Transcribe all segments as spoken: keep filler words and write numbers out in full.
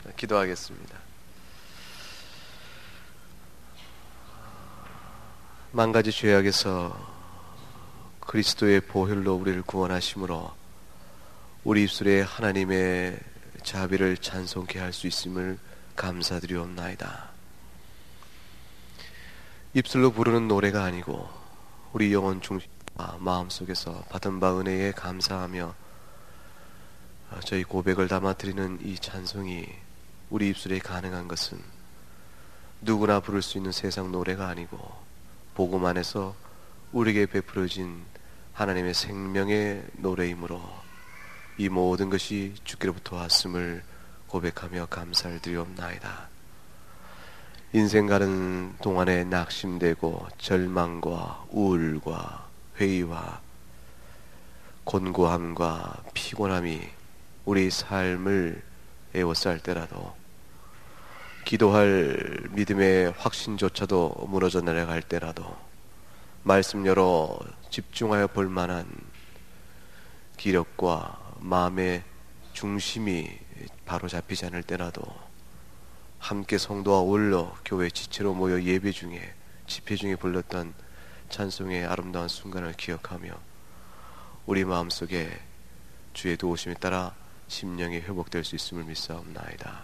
기도하겠습니다. 만 가지 죄악에서 그리스도의 보혈로 우리를 구원하심으로 우리 입술에 하나님의 자비를 찬송케 할 수 있음을 감사드리옵나이다. 입술로 부르는 노래가 아니고 우리 영혼 중심과 마음속에서 받은 바 은혜에 감사하며 저희 고백을 담아드리는 이 찬송이 우리 입술에 가능한 것은 누구나 부를 수 있는 세상 노래가 아니고 복음 안에서 우리에게 베풀어진 하나님의 생명의 노래이므로 이 모든 것이 주께로부터 왔음을 고백하며 감사를 드리옵나이다. 인생 가는 동안에 낙심되고 절망과 우울과 회의와 곤고함과 피곤함이 우리 삶을 에워쌀 때라도 기도할 믿음의 확신조차도 무너져 내려갈 때라도 말씀 열어 집중하여 볼 만한 기력과 마음의 중심이 바로 잡히지 않을 때라도 함께 성도와 어울러 교회 지체로 모여 예배 중에 집회 중에 불렀던 찬송의 아름다운 순간을 기억하며 우리 마음속에 주의 도우심에 따라 심령이 회복될 수 있음을 믿사옵나이다.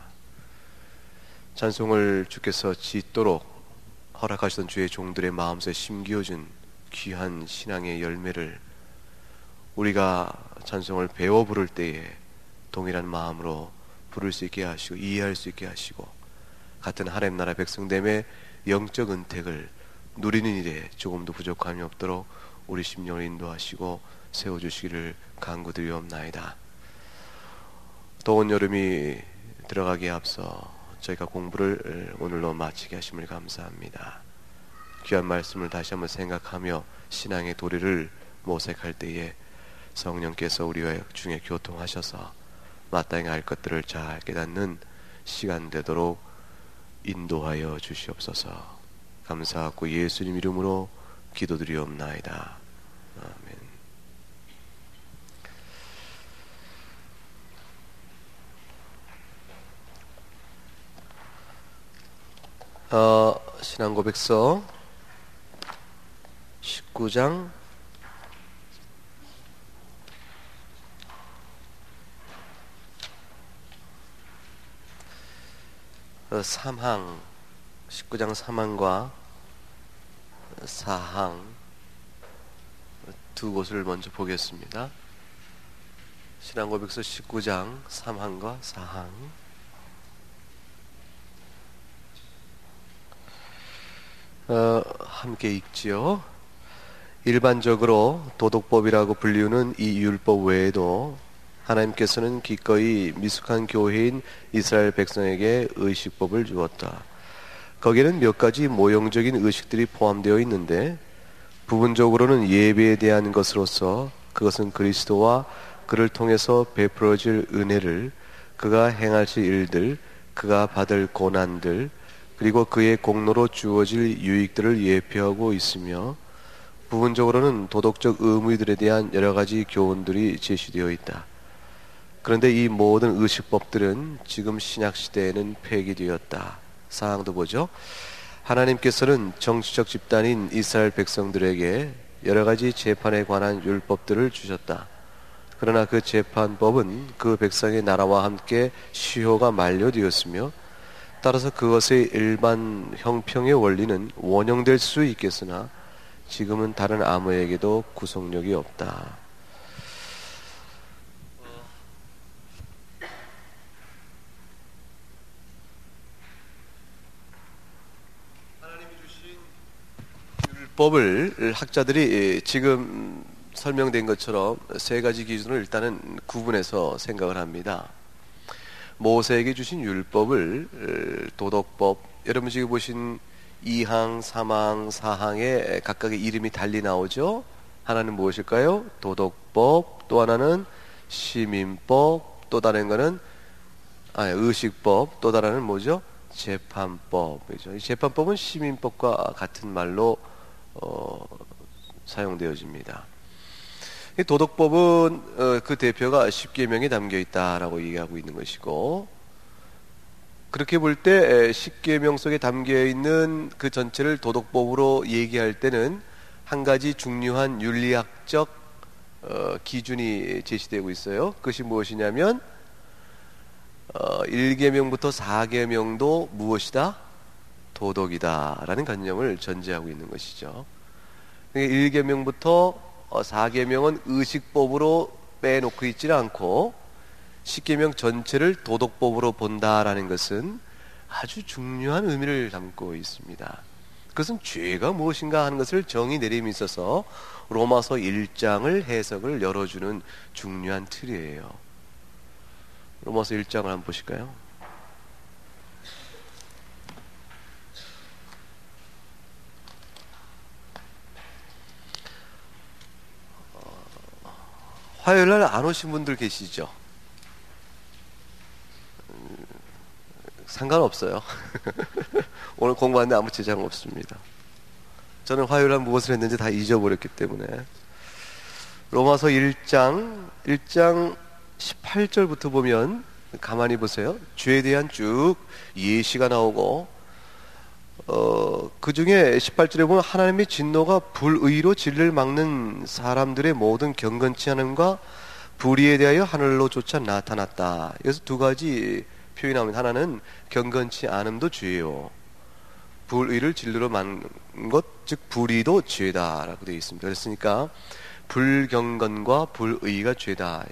찬송을 주께서 짓도록 허락하시던 주의 종들의 마음속에 심기어준 귀한 신앙의 열매를 우리가 찬송을 배워 부를 때에 동일한 마음으로 부를 수 있게 하시고 이해할 수 있게 하시고 같은 하나님 나라 백성됨의 영적 은택을 누리는 일에 조금도 부족함이 없도록 우리 심령을 인도하시고 세워주시기를 간구드리옵나이다. 더운 여름이 들어가기에 앞서 저희가 공부를 오늘로 마치게 하심을 감사합니다. 귀한 말씀을 다시 한번 생각하며 신앙의 도리를 모색할 때에 성령께서 우리와 중에 교통하셔서 마땅히 알 것들을 잘 깨닫는 시간 되도록 인도하여 주시옵소서. 감사하고 예수님 이름으로 기도드리옵나이다. 아멘. 어, 신앙고백서 십구 장 삼 항, 십구 장 삼 항과 사 항 두 곳을 먼저 보겠습니다. 신앙고백서 십구 장 삼 항과 사 항. 어, 함께 읽지요. 일반적으로 도덕법이라고 불리우는 이 율법 외에도 하나님께서는 기꺼이 미숙한 교회인 이스라엘 백성에게 의식법을 주었다. 거기에는 몇 가지 모형적인 의식들이 포함되어 있는데 부분적으로는 예배에 대한 것으로서 그것은 그리스도와 그를 통해서 베풀어질 은혜를, 그가 행하실 일들, 그가 받을 고난들, 그리고 그의 공로로 주어질 유익들을 예표하고 있으며 부분적으로는 도덕적 의무들에 대한 여러 가지 교훈들이 제시되어 있다. 그런데 이 모든 의식법들은 지금 신약시대에는 폐기되었다. 사항도 보죠. 하나님께서는 정치적 집단인 이스라엘 백성들에게 여러 가지 재판에 관한 율법들을 주셨다. 그러나 그 재판법은 그 백성의 나라와 함께 시효가 만료되었으며 따라서 그것의 일반 형평의 원리는 원용될 수 있겠으나 지금은 다른 아무에게도 구속력이 없다. 율법을 학자들이 지금 설명된 것처럼 세 가지 기준을 일단은 구분해서 생각을 합니다. 모세에게 주신 율법을 도덕법, 여러분 지금 보신 이 항, 삼 항, 사 항에 각각의 이름이 달리 나오죠. 하나는 무엇일까요? 도덕법, 또 하나는 시민법, 또 다른 거는 아, 의식법, 또 다른 뭐죠? 재판법이죠. 이 재판법은 시민법과 같은 말로 어, 사용되어집니다. 이 도덕법은 어, 그 대표가 십계명에 담겨 있다라고 얘기하고 있는 것이고, 그렇게 볼 때 십계명 속에 담겨 있는 그 전체를 도덕법으로 얘기할 때는 한 가지 중요한 윤리학적 어, 기준이 제시되고 있어요. 그것이 무엇이냐면 어, 일 계명부터 사 계명도 무엇이다? 도덕이다 라는 관념을 전제하고 있는 것이죠. 일 계명부터 사 계명은 의식법으로 빼놓고 있지는 않고 십 계명 전체를 도덕법으로 본다라는 것은 아주 중요한 의미를 담고 있습니다. 그것은 죄가 무엇인가 하는 것을 정의 내림에 있어서 로마서 일 장을 해석을 열어주는 중요한 틀이에요. 로마서 일 장을 한번 보실까요? 화요일날 안 오신 분들 계시죠? 상관없어요. 오늘 공부하는데 아무 지장 없습니다. 저는 화요일날 무엇을 했는지 다 잊어버렸기 때문에. 로마서 일 장 일 장 십팔 절부터 보면 가만히 보세요. 죄에 대한 쭉 예시가 나오고 어, 그 중에 십팔 절에 보면 하나님의 진노가 불의로 진리를 막는 사람들의 모든 경건치 않음과 불의에 대하여 하늘로조차 나타났다. 여기서 두 가지 표현이 나옵니다. 하나는 경건치 않음도 죄요. 불의를 진리로 막는 것, 즉 불의도 죄다라고 되어 있습니다. 그랬으니까 불경건과 불의가 죄다.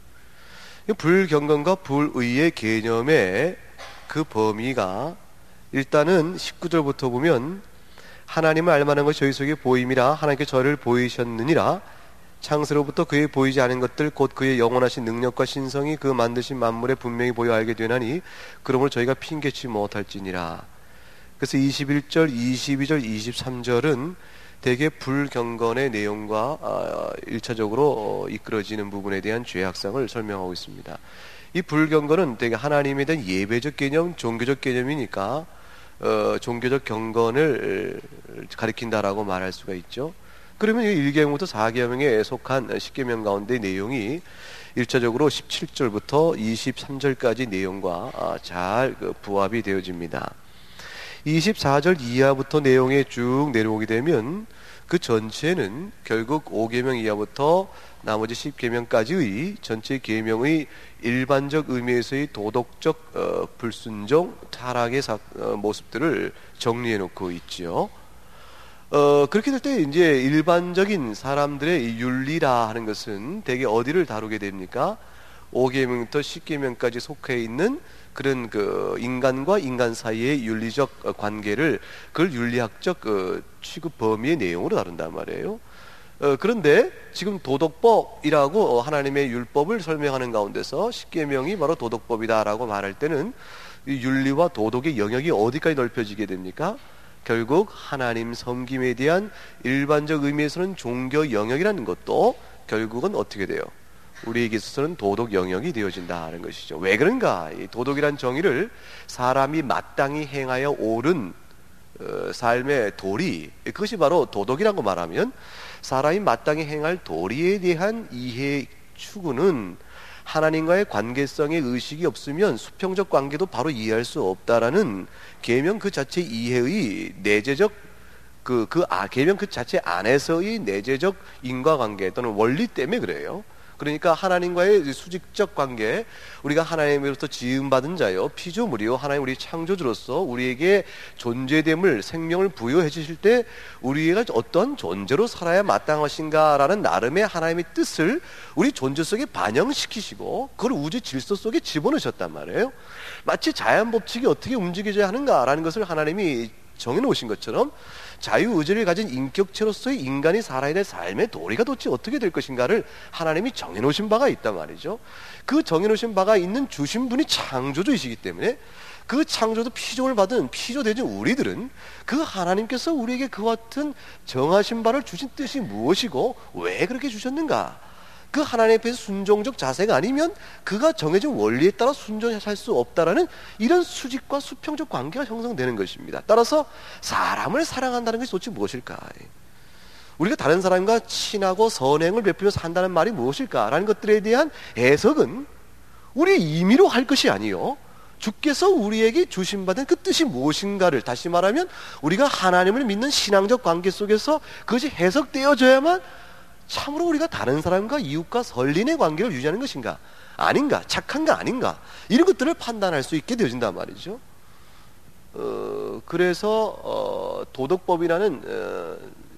불경건과 불의의 개념의 그 범위가 일단은 십구 절부터 보면 하나님을 알만한 것이 저희 속에 보임이라 하나님께 저를 보이셨느니라 창세로부터 그의 보이지 않은 것들 곧 그의 영원하신 능력과 신성이 그 만드신 만물에 분명히 보여 알게 되나니 그러므로 저희가 핑계치 못할지니라. 그래서 이십일 절, 이십이 절, 이십삼 절은 대개 불경건의 내용과 일차적으로 이끌어지는 부분에 대한 죄악성을 설명하고 있습니다. 이 불경건은 대개 하나님에 대한 예배적 개념, 종교적 개념이니까 어, 종교적 경건을 가리킨다라고 말할 수가 있죠. 그러면 일 계명부터 사 계명에 속한 십 계명 가운데 내용이 일차적으로 십칠 절부터 이십삼 절까지 내용과 잘 부합이 되어집니다. 이십사 절 이하부터 내용에 쭉 내려오게 되면 그 전체는 결국 오 계명 이하부터 나머지 십 계명까지의 전체 계명의 일반적 의미에서의 도덕적 어, 불순종, 타락의 사, 어, 모습들을 정리해 놓고 있지요. 어, 그렇게 될 때 이제 일반적인 사람들의 윤리라 하는 것은 대개 어디를 다루게 됩니까? 오 계명부터 십 계명까지 속해 있는 그런 그 인간과 인간 사이의 윤리적 관계를 그걸 윤리학적 어, 취급 범위의 내용으로 다룬단 말이에요. 어, 그런데 지금 도덕법이라고 하나님의 율법을 설명하는 가운데서 십 계명이 바로 도덕법이다라고 말할 때는 이 윤리와 도덕의 영역이 어디까지 넓혀지게 됩니까? 결국 하나님 섬김에 대한 일반적 의미에서는 종교 영역이라는 것도 결국은 어떻게 돼요? 우리에게 있어서는 도덕 영역이 되어진다는 것이죠. 왜 그런가? 이 도덕이란 정의를 사람이 마땅히 행하여 옳은 어, 삶의 도리, 그것이 바로 도덕이라고 말하면 사람이 마땅히 행할 도리에 대한 이해 추구는 하나님과의 관계성의 의식이 없으면 수평적 관계도 바로 이해할 수 없다라는 계명 그 자체 이해의 내재적 그, 그 아, 계명 그 자체 안에서의 내재적 인과관계 또는 원리 때문에 그래요. 그러니까 하나님과의 수직적 관계, 우리가 하나님으로부터 지음받은 자요 피조물이요 하나님 우리 창조주로서 우리에게 존재됨을 생명을 부여해 주실 때 우리가 어떤 존재로 살아야 마땅하신가라는 나름의 하나님의 뜻을 우리 존재 속에 반영시키시고 그걸 우주 질서 속에 집어넣으셨단 말이에요. 마치 자연 법칙이 어떻게 움직여져야 하는가라는 것을 하나님이 정해놓으신 것처럼 자유의지를 가진 인격체로서의 인간이 살아야 될 삶의 도리가 도대체 어떻게 될 것인가를 하나님이 정해놓으신 바가 있단 말이죠. 그 정해놓으신 바가 있는 주신 분이 창조주이시기 때문에 그 창조도 피조를 받은 피조되진 우리들은 그 하나님께서 우리에게 그 같은 정하신 바를 주신 뜻이 무엇이고 왜 그렇게 주셨는가, 그 하나님 앞에서 순종적 자세가 아니면 그가 정해진 원리에 따라 순종할 수 없다라는 이런 수직과 수평적 관계가 형성되는 것입니다. 따라서 사람을 사랑한다는 것이 도대체 무엇일까? 우리가 다른 사람과 친하고 선행을 베풀며 산다는 말이 무엇일까라는 것들에 대한 해석은 우리의 임의로 할 것이 아니요 주께서 우리에게 주신받은 그 뜻이 무엇인가를, 다시 말하면 우리가 하나님을 믿는 신앙적 관계 속에서 그것이 해석되어져야만 참으로 우리가 다른 사람과 이웃과 선린의 관계를 유지하는 것인가 아닌가, 착한가 아닌가, 이런 것들을 판단할 수 있게 되어진단 말이죠. 어, 그래서 어, 도덕법이라는 어,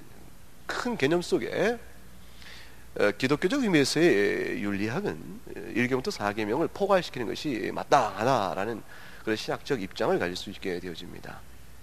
큰 개념 속에 어, 기독교적 의미에서의 윤리학은 일 계명부터 사 계명을 포괄시키는 것이 마땅하다라는 그런 신학적 입장을 가질 수 있게 되어집니다.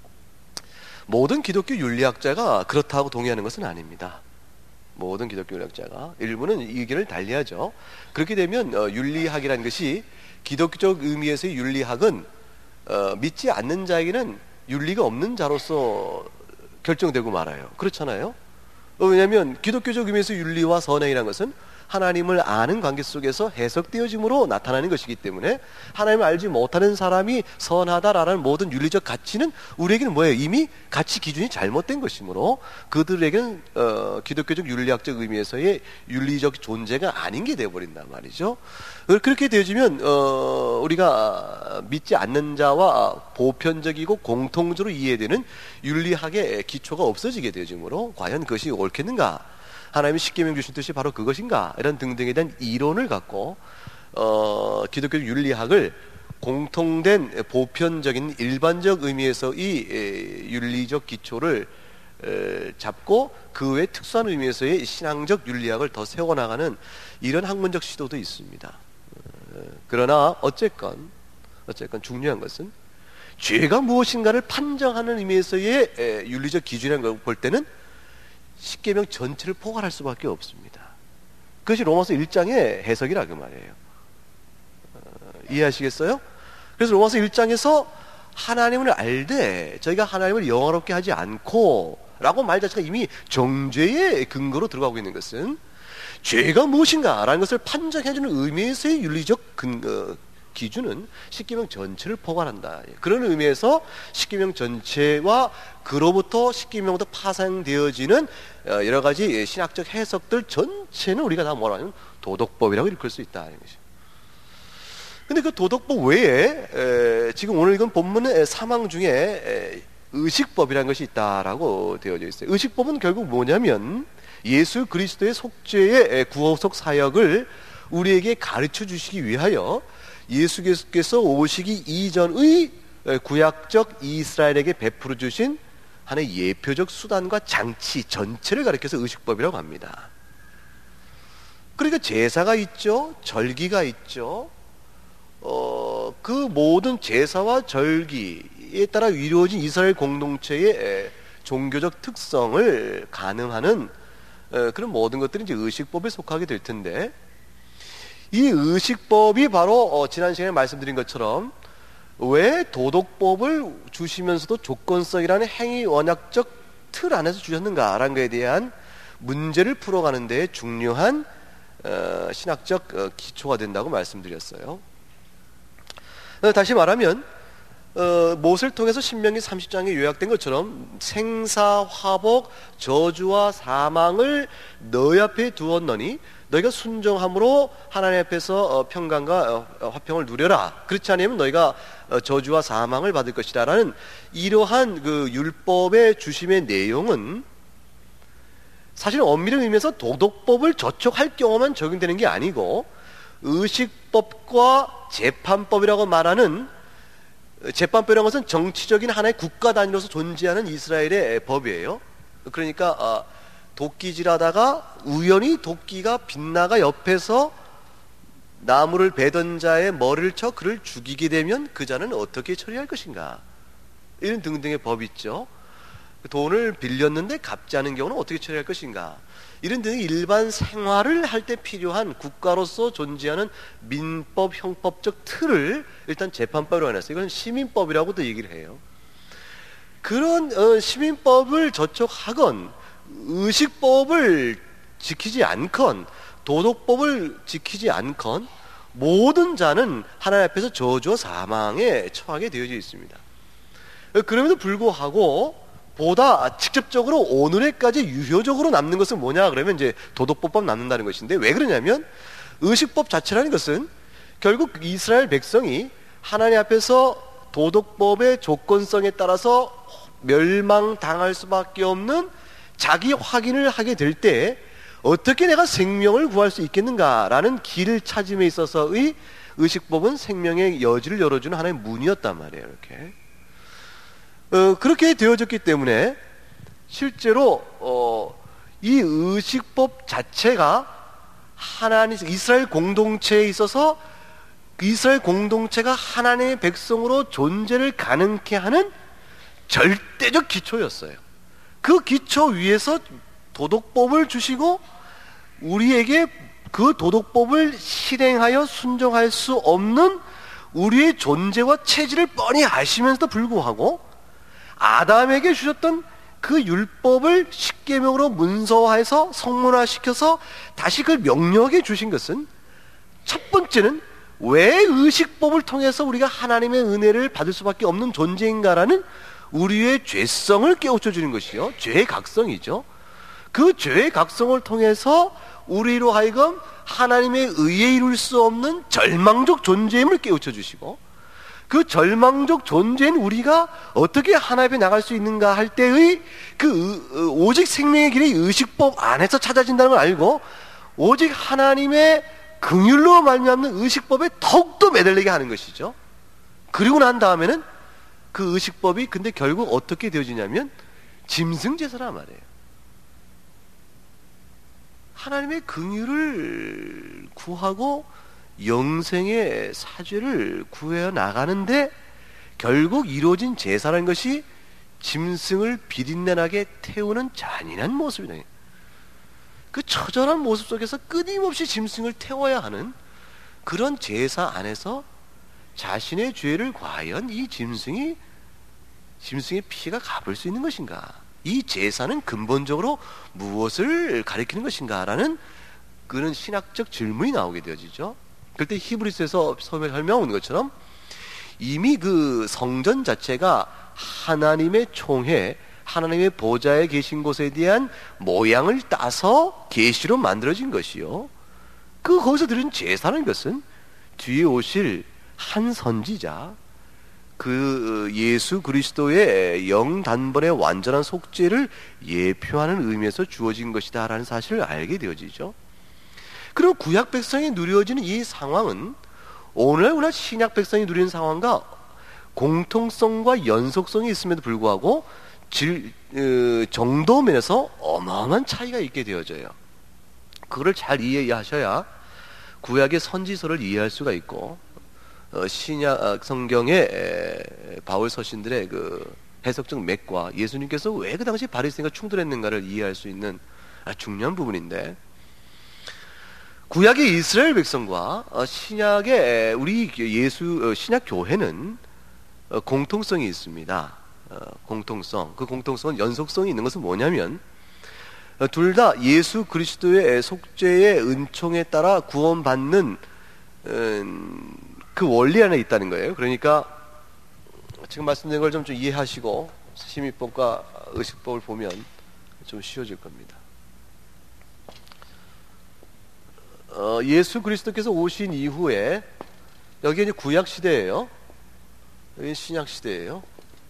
모든 기독교 윤리학자가 그렇다고 동의하는 것은 아닙니다. 모든 기독교 윤리학자가, 일부는 의견을 달리하죠. 그렇게 되면 어, 윤리학이라는 것이, 기독교적 의미에서의 윤리학은 어, 믿지 않는 자에게는 윤리가 없는 자로서 결정되고 말아요. 그렇잖아요. 어, 왜냐하면 기독교적 의미에서 윤리와 선행이라는 것은 하나님을 아는 관계 속에서 해석되어짐으로 나타나는 것이기 때문에, 하나님을 알지 못하는 사람이 선하다라는 모든 윤리적 가치는 우리에게는 뭐예요? 이미 가치 기준이 잘못된 것이므로 그들에게는 어, 기독교적 윤리학적 의미에서의 윤리적 존재가 아닌 게 되어버린단 말이죠. 그렇게 되어지면 어, 우리가 믿지 않는 자와 보편적이고 공통적으로 이해되는 윤리학의 기초가 없어지게 되어지므로, 과연 그것이 옳겠는가, 하나님이 십계명 주신 뜻이 바로 그것인가, 이런 등등에 대한 이론을 갖고 어, 기독교 윤리학을 공통된 보편적인 일반적 의미에서 이 에, 윤리적 기초를 에, 잡고 그 외 특수한 의미에서의 신앙적 윤리학을 더 세워나가는 이런 학문적 시도도 있습니다. 어, 그러나 어쨌건 어쨌건 중요한 것은 죄가 무엇인가를 판정하는 의미에서의 에, 윤리적 기준이라는 걸 볼 때는 십계명 전체를 포괄할 수밖에 없습니다. 그것이 로마서 일 장의 해석이라 그 말이에요. 어, 이해하시겠어요? 그래서 로마서 일 장에서 하나님을 알되 저희가 하나님을 영화롭게 하지 않고 라고 말 자체가 이미 정죄의 근거로 들어가고 있는 것은, 죄가 무엇인가 라는 것을 판정해주는 의미에서의 윤리적 근거, 기준은 십계명 전체를 포괄한다. 그런 의미에서 십계명 전체와 그로부터 십계명부터 파생되어지는 여러 가지 신학적 해석들 전체는 우리가 다 뭐라 하면 도덕법이라고 일컬 수 있다 하는 것이죠. 근데 그 도덕법 외에 에, 지금 오늘 읽은 본문의 사망 중에 에, 의식법이라는 것이 있다라고 되어져 있어요. 의식법은 결국 뭐냐면 예수 그리스도의 속죄의 구속적 사역을 우리에게 가르쳐 주시기 위하여 예수께서 오시기 이전의 구약적 이스라엘에게 베풀어 주신 하나의 예표적 수단과 장치 전체를 가리켜서 의식법이라고 합니다. 그러니까 제사가 있죠, 절기가 있죠. 어, 그 모든 제사와 절기에 따라 이루어진 이스라엘 공동체의 종교적 특성을 가늠하는 그런 모든 것들이 이제 의식법에 속하게 될 텐데, 이 의식법이 바로 어, 지난 시간에 말씀드린 것처럼 왜 도덕법을 주시면서도 조건성이라는 행위 원약적 틀 안에서 주셨는가라는 것에 대한 문제를 풀어가는 데 중요한 어, 신학적 어, 기초가 된다고 말씀드렸어요. 어, 다시 말하면 어, 못을 통해서 신명기 삼십 장에 요약된 것처럼 생사, 화복, 저주와 사망을 너희 앞에 두었노니 너희가 순종함으로 하나님 앞에서 평강과 화평을 누려라. 그렇지 않으면 너희가 저주와 사망을 받을 것이다 라는 이러한 그 율법의 주심의 내용은 사실 엄밀한 의미에서 도덕법을 저촉할 경우만 적용되는 게 아니고, 의식법과 재판법이라고 말하는, 재판법이라는 것은 정치적인 하나의 국가 단위로서 존재하는 이스라엘의 법이에요. 그러니까 도끼질하다가 우연히 도끼가 빗나가 옆에서 나무를 베던 자의 머리를 쳐 그를 죽이게 되면 그 자는 어떻게 처리할 것인가, 이런 등등의 법이 있죠. 돈을 빌렸는데 갚지 않은 경우는 어떻게 처리할 것인가, 이런 등의 일반 생활을 할 때 필요한 국가로서 존재하는 민법, 형법적 틀을 일단 재판법으로 해놨어요. 이건 시민법이라고도 얘기를 해요. 그런 어, 시민법을 저촉하건 의식법을 지키지 않건 도덕법을 지키지 않건 모든 자는 하나님 앞에서 저주와 사망에 처하게 되어져 있습니다. 그럼에도 불구하고 보다 직접적으로 오늘에까지 유효적으로 남는 것은 뭐냐 그러면 이제 도덕법만 남는다는 것인데, 왜 그러냐면 의식법 자체라는 것은 결국 이스라엘 백성이 하나님 앞에서 도덕법의 조건성에 따라서 멸망당할 수밖에 없는 자기 확인을 하게 될 때 어떻게 내가 생명을 구할 수 있겠는가라는 길을 찾음에 있어서의 의식법은 생명의 여지를 열어주는 하나의 문이었단 말이에요. 이렇게 어, 그렇게 되어졌기 때문에 실제로 어, 이 의식법 자체가 하나님 이스라엘 공동체에 있어서 이스라엘 공동체가 하나님의 백성으로 존재를 가능케 하는 절대적 기초였어요. 그 기초 위에서 도덕법을 주시고 우리에게 그 도덕법을 실행하여 순종할 수 없는 우리의 존재와 체질을 뻔히 아시면서도 불구하고 아담에게 주셨던 그 율법을 십계명으로 문서화해서 성문화시켜서 다시 그걸 명령해 주신 것은 첫 번째는 왜 의식법을 통해서 우리가 하나님의 은혜를 받을 수밖에 없는 존재인가라는 우리의 죄성을 깨우쳐 주는 것이요, 죄의 각성이죠. 그 죄의 각성을 통해서 우리로 하여금 하나님의 의에 이룰 수 없는 절망적 존재임을 깨우쳐 주시고, 그 절망적 존재인 우리가 어떻게 하나님 앞에 나갈 수 있는가 할 때의 그 오직 생명의 길이 의식법 안에서 찾아진다는 걸 알고 오직 하나님의 긍휼로 말미암는 의식법에 더욱더 매달리게 하는 것이죠. 그리고 난 다음에는 그 의식법이 근데 결국 어떻게 되어지냐면 짐승제사란 말이에요. 하나님의 긍휼을 구하고 영생의 사죄를 구해 나가는데 결국 이루어진 제사라는 것이 짐승을 비린내나게 태우는 잔인한 모습이다. 그 처절한 모습 속에서 끊임없이 짐승을 태워야 하는 그런 제사 안에서 자신의 죄를 과연 이 짐승이 짐승의 피가 갚을 수 있는 것인가? 이 제사는 근본적으로 무엇을 가리키는 것인가? 라는 그런 신학적 질문이 나오게 되어지죠. 그때 히브리서에서 설명하는 것처럼 이미 그 성전 자체가 하나님의 총회, 하나님의 보좌에 계신 곳에 대한 모양을 따서 계시로 만들어진 것이요, 그 거기서 드린 제사라는 것은 뒤에 오실 한 선지자, 그 예수 그리스도의 영단번의 완전한 속죄를 예표하는 의미에서 주어진 것이다 라는 사실을 알게 되어지죠. 그리고 구약 백성이 누려지는 이 상황은 오늘날 신약 백성이 누리는 상황과 공통성과 연속성이 있음에도 불구하고 질, 어, 정도 면에서 어마어마한 차이가 있게 되어져요. 그걸 잘 이해하셔야 구약의 선지서를 이해할 수가 있고 어, 신약 성경의 에, 바울 서신들의 그 해석적 맥과 예수님께서 왜 그 당시 바리새인과 충돌했는가를 이해할 수 있는 아주 중요한 부분인데, 구약의 이스라엘 백성과 어, 신약의 우리 예수 어, 신약 교회는 어, 공통성이 있습니다. 어, 공통성. 그 공통성은 연속성이 있는 것은 뭐냐면 어, 둘 다 예수 그리스도의 속죄의 은총에 따라 구원받는 음, 그 원리 안에 있다는 거예요. 그러니까 지금 말씀드린 걸 좀, 좀 이해하시고 심의법과 의식법을 보면 좀 쉬워질 겁니다. 어, 예수 그리스도께서 오신 이후에 여기 이제 구약 시대예요. 여기 신약 시대예요.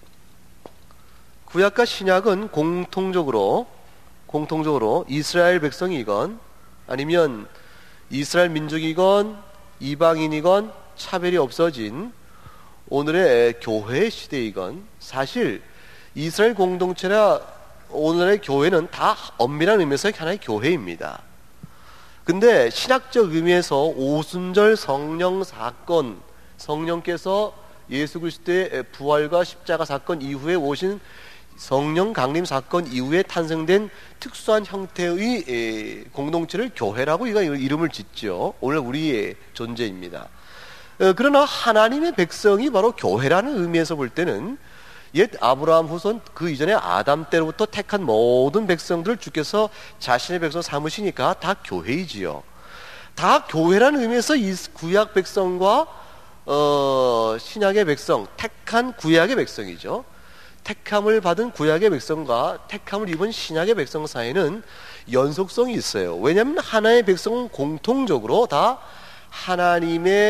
구약과 신약은 공통적으로 공통적으로 이스라엘 백성이건 아니면 이스라엘 민족이건 이방인이건 차별이 없어진 오늘의 교회 시대이건, 사실 이스라엘 공동체나 오늘의 교회는 다 엄밀한 의미에서 하나의 교회입니다. 근데 신학적 의미에서 오순절 성령 사건, 성령께서 예수 그리스도의 부활과 십자가 사건 이후에 오신 성령 강림 사건 이후에 탄생된 특수한 형태의 공동체를 교회라고 이름을 짓죠. 오늘 우리의 존재입니다. 그러나 하나님의 백성이 바로 교회라는 의미에서 볼 때는 옛 아브라함 후손 그 이전에 아담 때로부터 택한 모든 백성들을 주께서 자신의 백성 삼으시니까 다 교회이지요. 다 교회라는 의미에서 이 구약 백성과 어, 신약의 백성, 택한 구약의 백성이죠. 택함을 받은 구약의 백성과 택함을 입은 신약의 백성 사이에는 연속성이 있어요. 왜냐하면 하나의 백성은 공통적으로 다 하나님의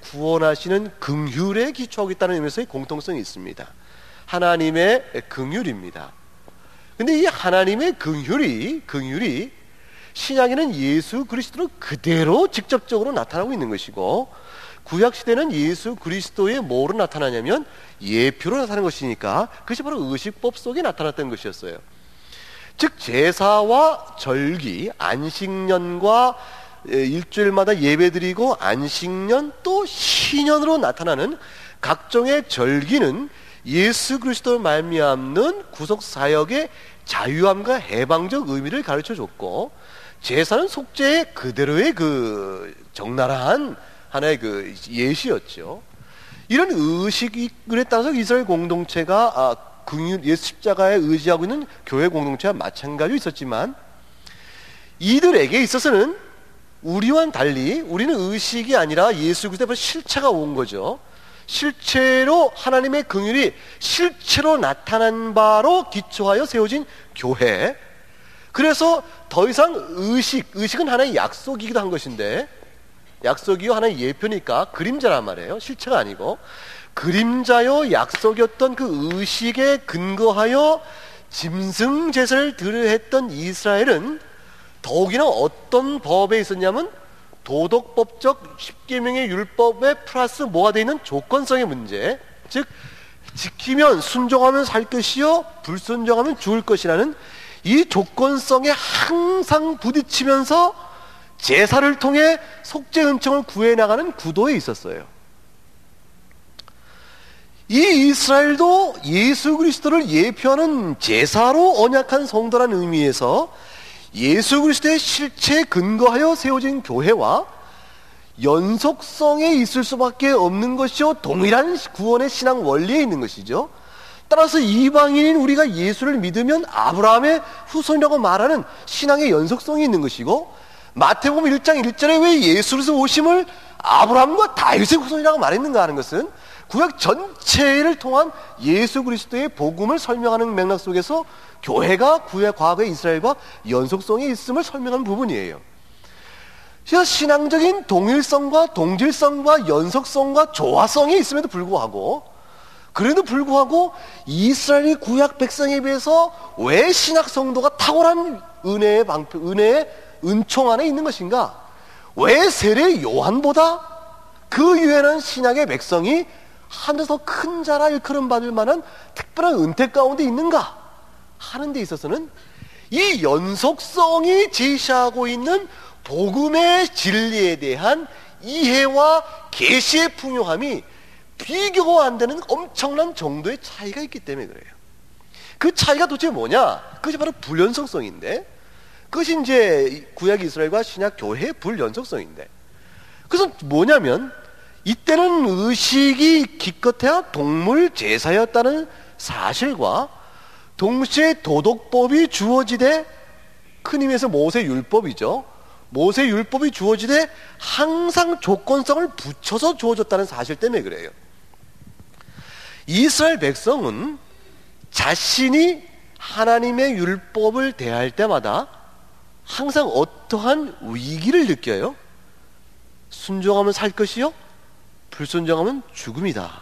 구원하시는 긍휼에 기초하고 있다는 의미에서의 공통성이 있습니다. 하나님의 긍휼입니다. 근데 이 하나님의 긍휼이 긍휼이 신약에는 예수 그리스도로 그대로 직접적으로 나타나고 있는 것이고, 구약 시대는 예수 그리스도의 뭐로 나타나냐면 예표로 나타나는 것이니까 그것이 바로 의식법 속에 나타났던 것이었어요. 즉 제사와 절기, 안식년과 일주일마다 예배드리고 안식년 또 신년으로 나타나는 각종의 절기는 예수 그리스도를 말미암는 구속사역의 자유함과 해방적 의미를 가르쳐줬고, 제사는 속죄의 그대로의 그 적나라한 하나의 그 예시였죠. 이런 의식에 따라서 이스라엘 공동체가 아, 긍휼, 예수 십자가에 의지하고 있는 교회 공동체와 마찬가지로 있었지만, 이들에게 있어서는 우리와는 달리 우리는 의식이 아니라 예수 그리스도의 실체가 온 거죠. 실체로 하나님의 긍휼이 실체로 나타난 바로 기초하여 세워진 교회. 그래서 더 이상 의식, 의식은 하나의 약속이기도 한 것인데, 약속이요 하나의 예표니까 그림자란 말이에요. 실체가 아니고 그림자요 약속이었던 그 의식에 근거하여 짐승 제사를 드려 했던 이스라엘은 더욱이나 어떤 법에 있었냐면 도덕법적 십계명의 율법에 플러스 뭐가 되어 있는 조건성의 문제, 즉 지키면 순종하면 살 것이요 불순종하면 죽을 것이라는 이 조건성에 항상 부딪히면서 제사를 통해 속죄 은총을 구해나가는 구도에 있었어요. 이 이스라엘도 예수 그리스도를 예표하는 제사로 언약한 성도라는 의미에서 예수 그리스도의 실체에 근거하여 세워진 교회와 연속성에 있을 수밖에 없는 것이요 동일한 구원의 신앙 원리에 있는 것이죠. 따라서 이방인인 우리가 예수를 믿으면 아브라함의 후손이라고 말하는 신앙의 연속성이 있는 것이고, 마태복음 일 장 일 절에 왜 예수 그리스도 오심을 아브라함과 다윗의 후손이라고 말했는가 하는 것은 구약 전체를 통한 예수 그리스도의 복음을 설명하는 맥락 속에서 교회가 구약 과거의 이스라엘과 연속성이 있음을 설명하는 부분이에요. 신앙적인 동일성과 동질성과 연속성과 조화성이 있음에도 불구하고, 그래도 불구하고 이스라엘의 구약 백성에 비해서 왜 신약 성도가 탁월한 은혜의 방패, 은혜의 은총 안에 있는 것인가? 왜 세례 요한보다 그 유해한 신약의 백성이 하늘에서 큰 자라 일컬음 받을 만한 특별한 은퇴 가운데 있는가 하는 데 있어서는 이 연속성이 제시하고 있는 복음의 진리에 대한 이해와 계시의 풍요함이 비교가 안 되는 엄청난 정도의 차이가 있기 때문에 그래요. 그 차이가 도대체 뭐냐? 그것이 바로 불연속성인데, 그것이 이제 구약 이스라엘과 신약 교회의 불연속성인데, 그것은 뭐냐면 이때는 의식이 기껏해야 동물 제사였다는 사실과 동시에 도덕법이 주어지되, 큰 의미에서 모세 율법이죠. 모세 율법이 주어지되 항상 조건성을 붙여서 주어졌다는 사실 때문에 그래요. 이스라엘 백성은 자신이 하나님의 율법을 대할 때마다 항상 어떠한 위기를 느껴요? 순종하면 살 것이요 불순종하면 죽음이다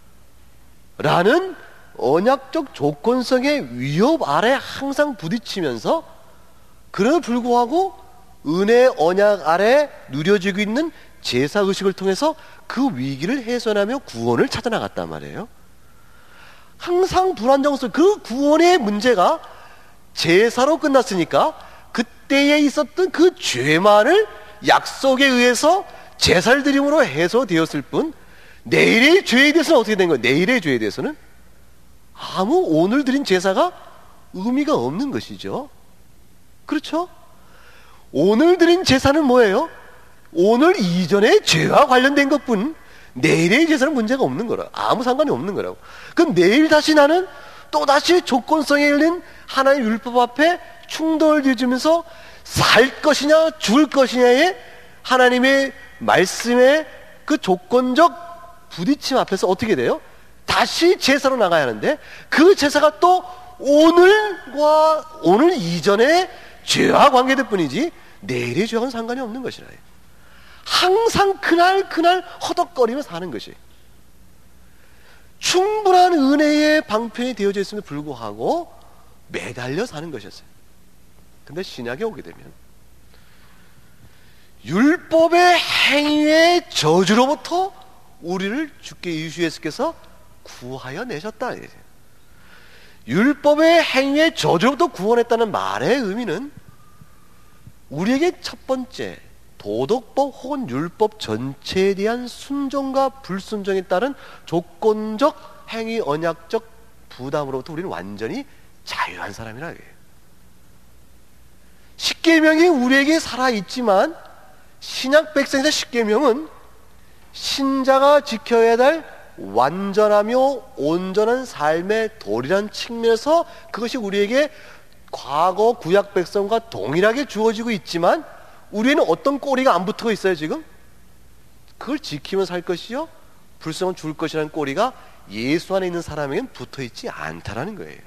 라는 언약적 조건성의 위협 아래 항상 부딪히면서, 그럼에도 불구하고 은혜 언약 아래 누려지고 있는 제사의식을 통해서 그 위기를 해소하며 구원을 찾아나갔단 말이에요. 항상 불안정성, 그 구원의 문제가 제사로 끝났으니까 그때에 있었던 그 죄만을 약속에 의해서 제사를 드림으로 해소되었을 뿐, 내일의 죄에 대해서는 어떻게 된 거예요? 내일의 죄에 대해서는 아무 오늘 드린 제사가 의미가 없는 것이죠. 그렇죠? 오늘 드린 제사는 뭐예요? 오늘 이전의 죄와 관련된 것뿐, 내일의 제사는 문제가 없는 거라. 아무 상관이 없는 거라고. 그럼 내일 다시 나는 또다시 조건성에 열린 하나의 율법 앞에 충돌되어지면서 살 것이냐 죽을 것이냐의 하나님의 말씀의 그 조건적 부딪힘 앞에서 어떻게 돼요? 다시 제사로 나가야 하는데, 그 제사가 또 오늘과 오늘 이전의 죄와 관계될 뿐이지 내일의 죄와는 상관이 없는 것이라. 항상 그날 그날 허덕거리며 사는 것이 충분한 은혜의 방편이 되어져 있음에도 불구하고 매달려 사는 것이었어요. 근데 신약에 오게 되면 율법의 행위의 저주로부터 우리를 주께 예수 예수께서 구하여 내셨다. 율법의 행위의 저주로부터 구원했다는 말의 의미는 우리에게 첫 번째 도덕법 혹은 율법 전체에 대한 순종과 불순종에 따른 조건적 행위 언약적 부담으로부터 우리는 완전히 자유한 사람이라 해요. 십계명이 우리에게 살아있지만 신약 백성에서 십계명은 신자가 지켜야 될 완전하며 온전한 삶의 도리란 측면에서 그것이 우리에게 과거 구약 백성과 동일하게 주어지고 있지만 우리는 어떤 꼬리가 안 붙어 있어요. 지금 그걸 지키면 살 것이요 불성은 죽을 것이라는 꼬리가 예수 안에 있는 사람에게는 붙어 있지 않다라는 거예요.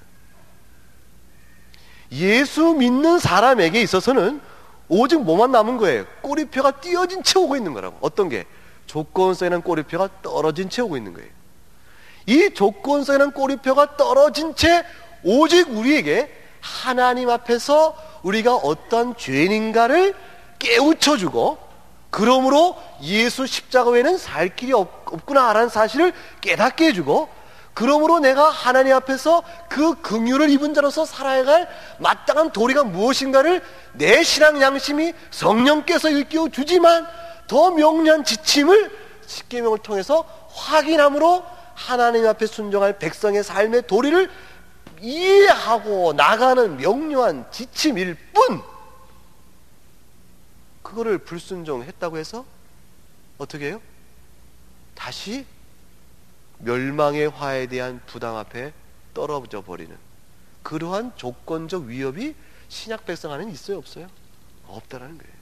예수 믿는 사람에게 있어서는 오직 뭐만 남은 거예요? 꼬리표가 띄어진 채 오고 있는 거라고. 어떤 게? 조건성이라는 꼬리표가 떨어진 채 오고 있는 거예요. 이 조건성이라는 꼬리표가 떨어진 채 오직 우리에게 하나님 앞에서 우리가 어떤 죄인인가를 깨우쳐주고 그러므로 예수 십자가 외에는 살 길이 없구나라는 사실을 깨닫게 해주고 그러므로 내가 하나님 앞에서 그 긍휼을 입은 자로서 살아야 할 마땅한 도리가 무엇인가를 내 신앙 양심이 성령께서 일깨워 주지만 더 명료한 지침을 십계명을 통해서 확인함으로 하나님 앞에 순종할 백성의 삶의 도리를 이해하고 나가는 명료한 지침일 뿐 그거를 불순종했다고 해서 어떻게 해요? 다시 멸망의 화에 대한 부담 앞에 떨어져 버리는 그러한 조건적 위협이 신약 백성 안에는 있어요? 없어요? 없다라는 거예요.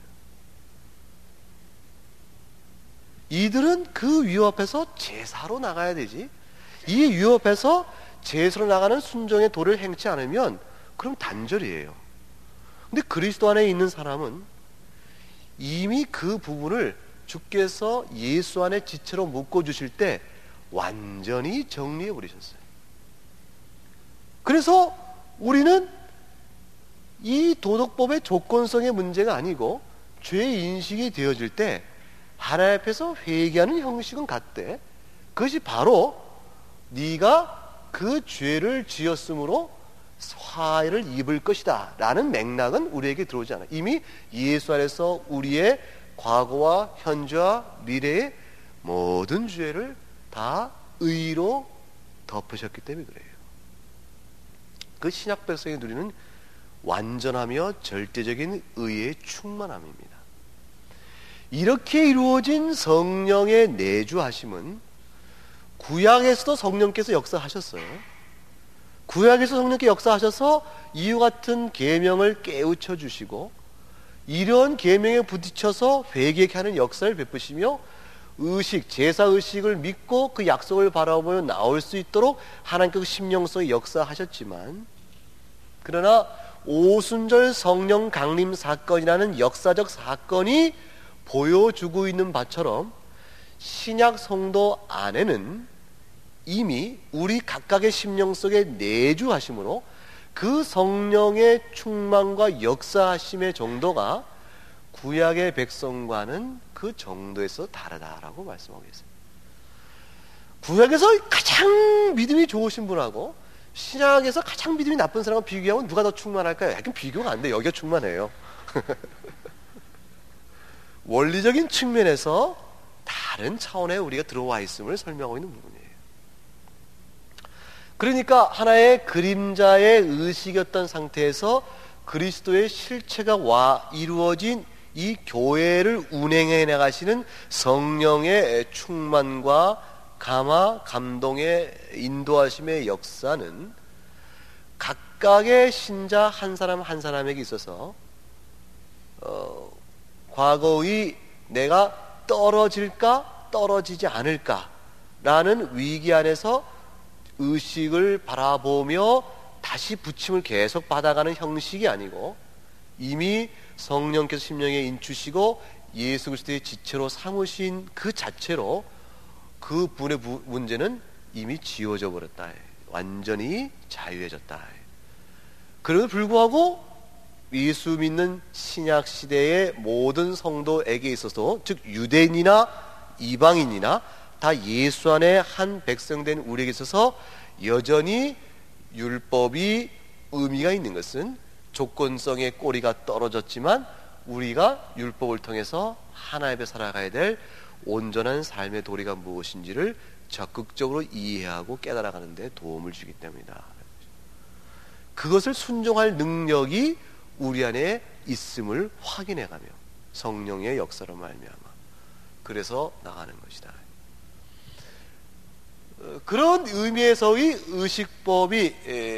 이들은 그 위협 앞에서 제사로 나가야 되지 이 위협 앞에서 제사로 나가는 순종의 도를 행치 않으면 그럼 단절이에요. 근데 그리스도 안에 있는 사람은 이미 그 부분을 주께서 예수 안에 지체로 묶어주실 때 완전히 정리해 버리셨어요. 그래서 우리는 이 도덕법의 조건성의 문제가 아니고 죄의 인식이 되어질 때 하나님 앞에서 회개하는 형식은 같대. 그것이 바로 네가 그 죄를 지었으므로 화를 입을 것이다 라는 맥락은 우리에게 들어오지 않아요. 이미 예수 안에서 우리의 과거와 현재와 미래의 모든 죄를 다 의로 덮으셨기 때문에 그래요. 그 신약 백성이 누리는 완전하며 절대적인 의의 충만함입니다. 이렇게 이루어진 성령의 내주하심은 구약에서도 성령께서 역사하셨어요. 구약에서 성령께 역사하셔서 이와 같은 계명을 깨우쳐 주시고 이런 계명에 부딪혀서 회개케 하는 역사를 베푸시며 의식, 제사의식을 믿고 그 약속을 바라보며 나올 수 있도록 하나님께서 심령 속에 역사하셨지만 그러나 오순절 성령 강림 사건이라는 역사적 사건이 보여주고 있는 바처럼 신약 성도 안에는 이미 우리 각각의 심령 속에 내주하심으로 그 성령의 충만과 역사하심의 정도가 구약의 백성과는 그 정도에서 다르다라고 말씀하고 있어요. 구약에서 가장 믿음이 좋으신 분하고 신약에서 가장 믿음이 나쁜 사람과 비교하면 누가 더 충만할까요? 약간 비교가 안 돼. 여기가 충만해요. 원리적인 측면에서 다른 차원에 우리가 들어와 있음을 설명하고 있는 부분이에요. 그러니까 하나의 그림자의 의식이었던 상태에서 그리스도의 실체가 와 이루어진 이 교회를 운행해 나가시는 성령의 충만과 감화, 감동의 인도하심의 역사는 각각의 신자 한 사람 한 사람에게 있어서 어, 과거의 내가 떨어질까 떨어지지 않을까 라는 위기 안에서 의식을 바라보며 다시 부침을 계속 받아가는 형식이 아니고 이미 성령께서 심령에 인추시고 예수 그리스도의 지체로 삼으신 그 자체로 그 분의 부, 문제는 이미 지워져 버렸다. 완전히 자유해졌다. 그럼에도 불구하고 예수 믿는 신약 시대의 모든 성도에게 있어서, 즉 유대인이나 이방인이나 다 예수 안에 한 백성된 우리에게 있어서 여전히 율법이 의미가 있는 것은 조건성의 꼬리가 떨어졌지만 우리가 율법을 통해서 하나님 앞에 살아가야 될 온전한 삶의 도리가 무엇인지를 적극적으로 이해하고 깨달아가는 데 도움을 주기 때문이다. 그것을 순종할 능력이 우리 안에 있음을 확인해가며 성령의 역사로 말미암아 그래서 나가는 것이다. 그런 의미에서의 의식법이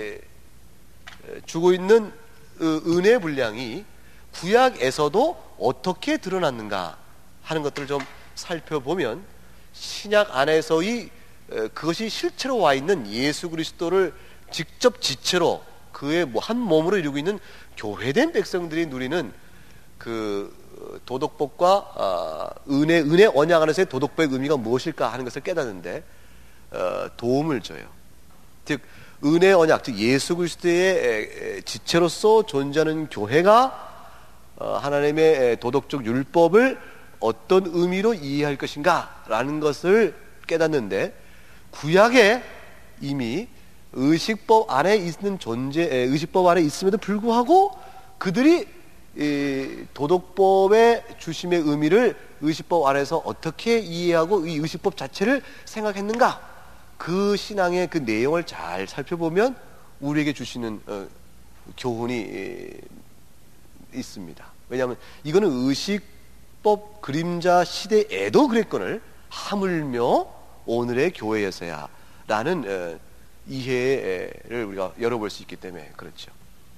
주고 있는 은혜 분량이 구약에서도 어떻게 드러났는가 하는 것들을 좀 살펴보면, 신약 안에서의 그것이 실체로 와 있는 예수 그리스도를 직접 지체로 그의 한 몸으로 이루고 있는 교회된 백성들이 누리는 그 도덕법과 은혜, 은혜 언약 안에서의 도덕법의 의미가 무엇일까 하는 것을 깨닫는데 도움을 줘요. 즉 은혜 언약, 즉 예수 그리스도의 지체로서 존재하는 교회가 하나님의 도덕적 율법을 어떤 의미로 이해할 것인가 라는 것을 깨닫는데, 구약에 이미 의식법 안에 있는 존재, 의식법 안에 있음에도 불구하고 그들이 이 도덕법의 주심의 의미를 의식법 안에서 어떻게 이해하고 이 의식법 자체를 생각했는가, 그 신앙의 그 내용을 잘 살펴보면 우리에게 주시는 어, 교훈이 있습니다. 왜냐하면 이거는 의식법 그림자 시대에도 그랬거늘 하물며 오늘의 교회에서야 라는 어, 이해를 우리가 열어볼 수 있기 때문에 그렇죠.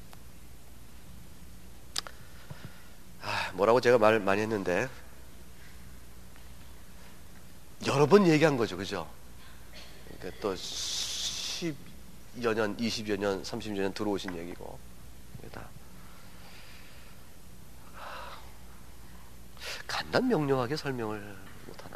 아, 뭐라고 제가 말 많이 했는데 여러 번 얘기한 거죠, 그죠? 그러니까 또 십여 년, 이십여 년, 삼십여 년 들어오신 얘기고 다 간단 명료하게 설명을 못하나.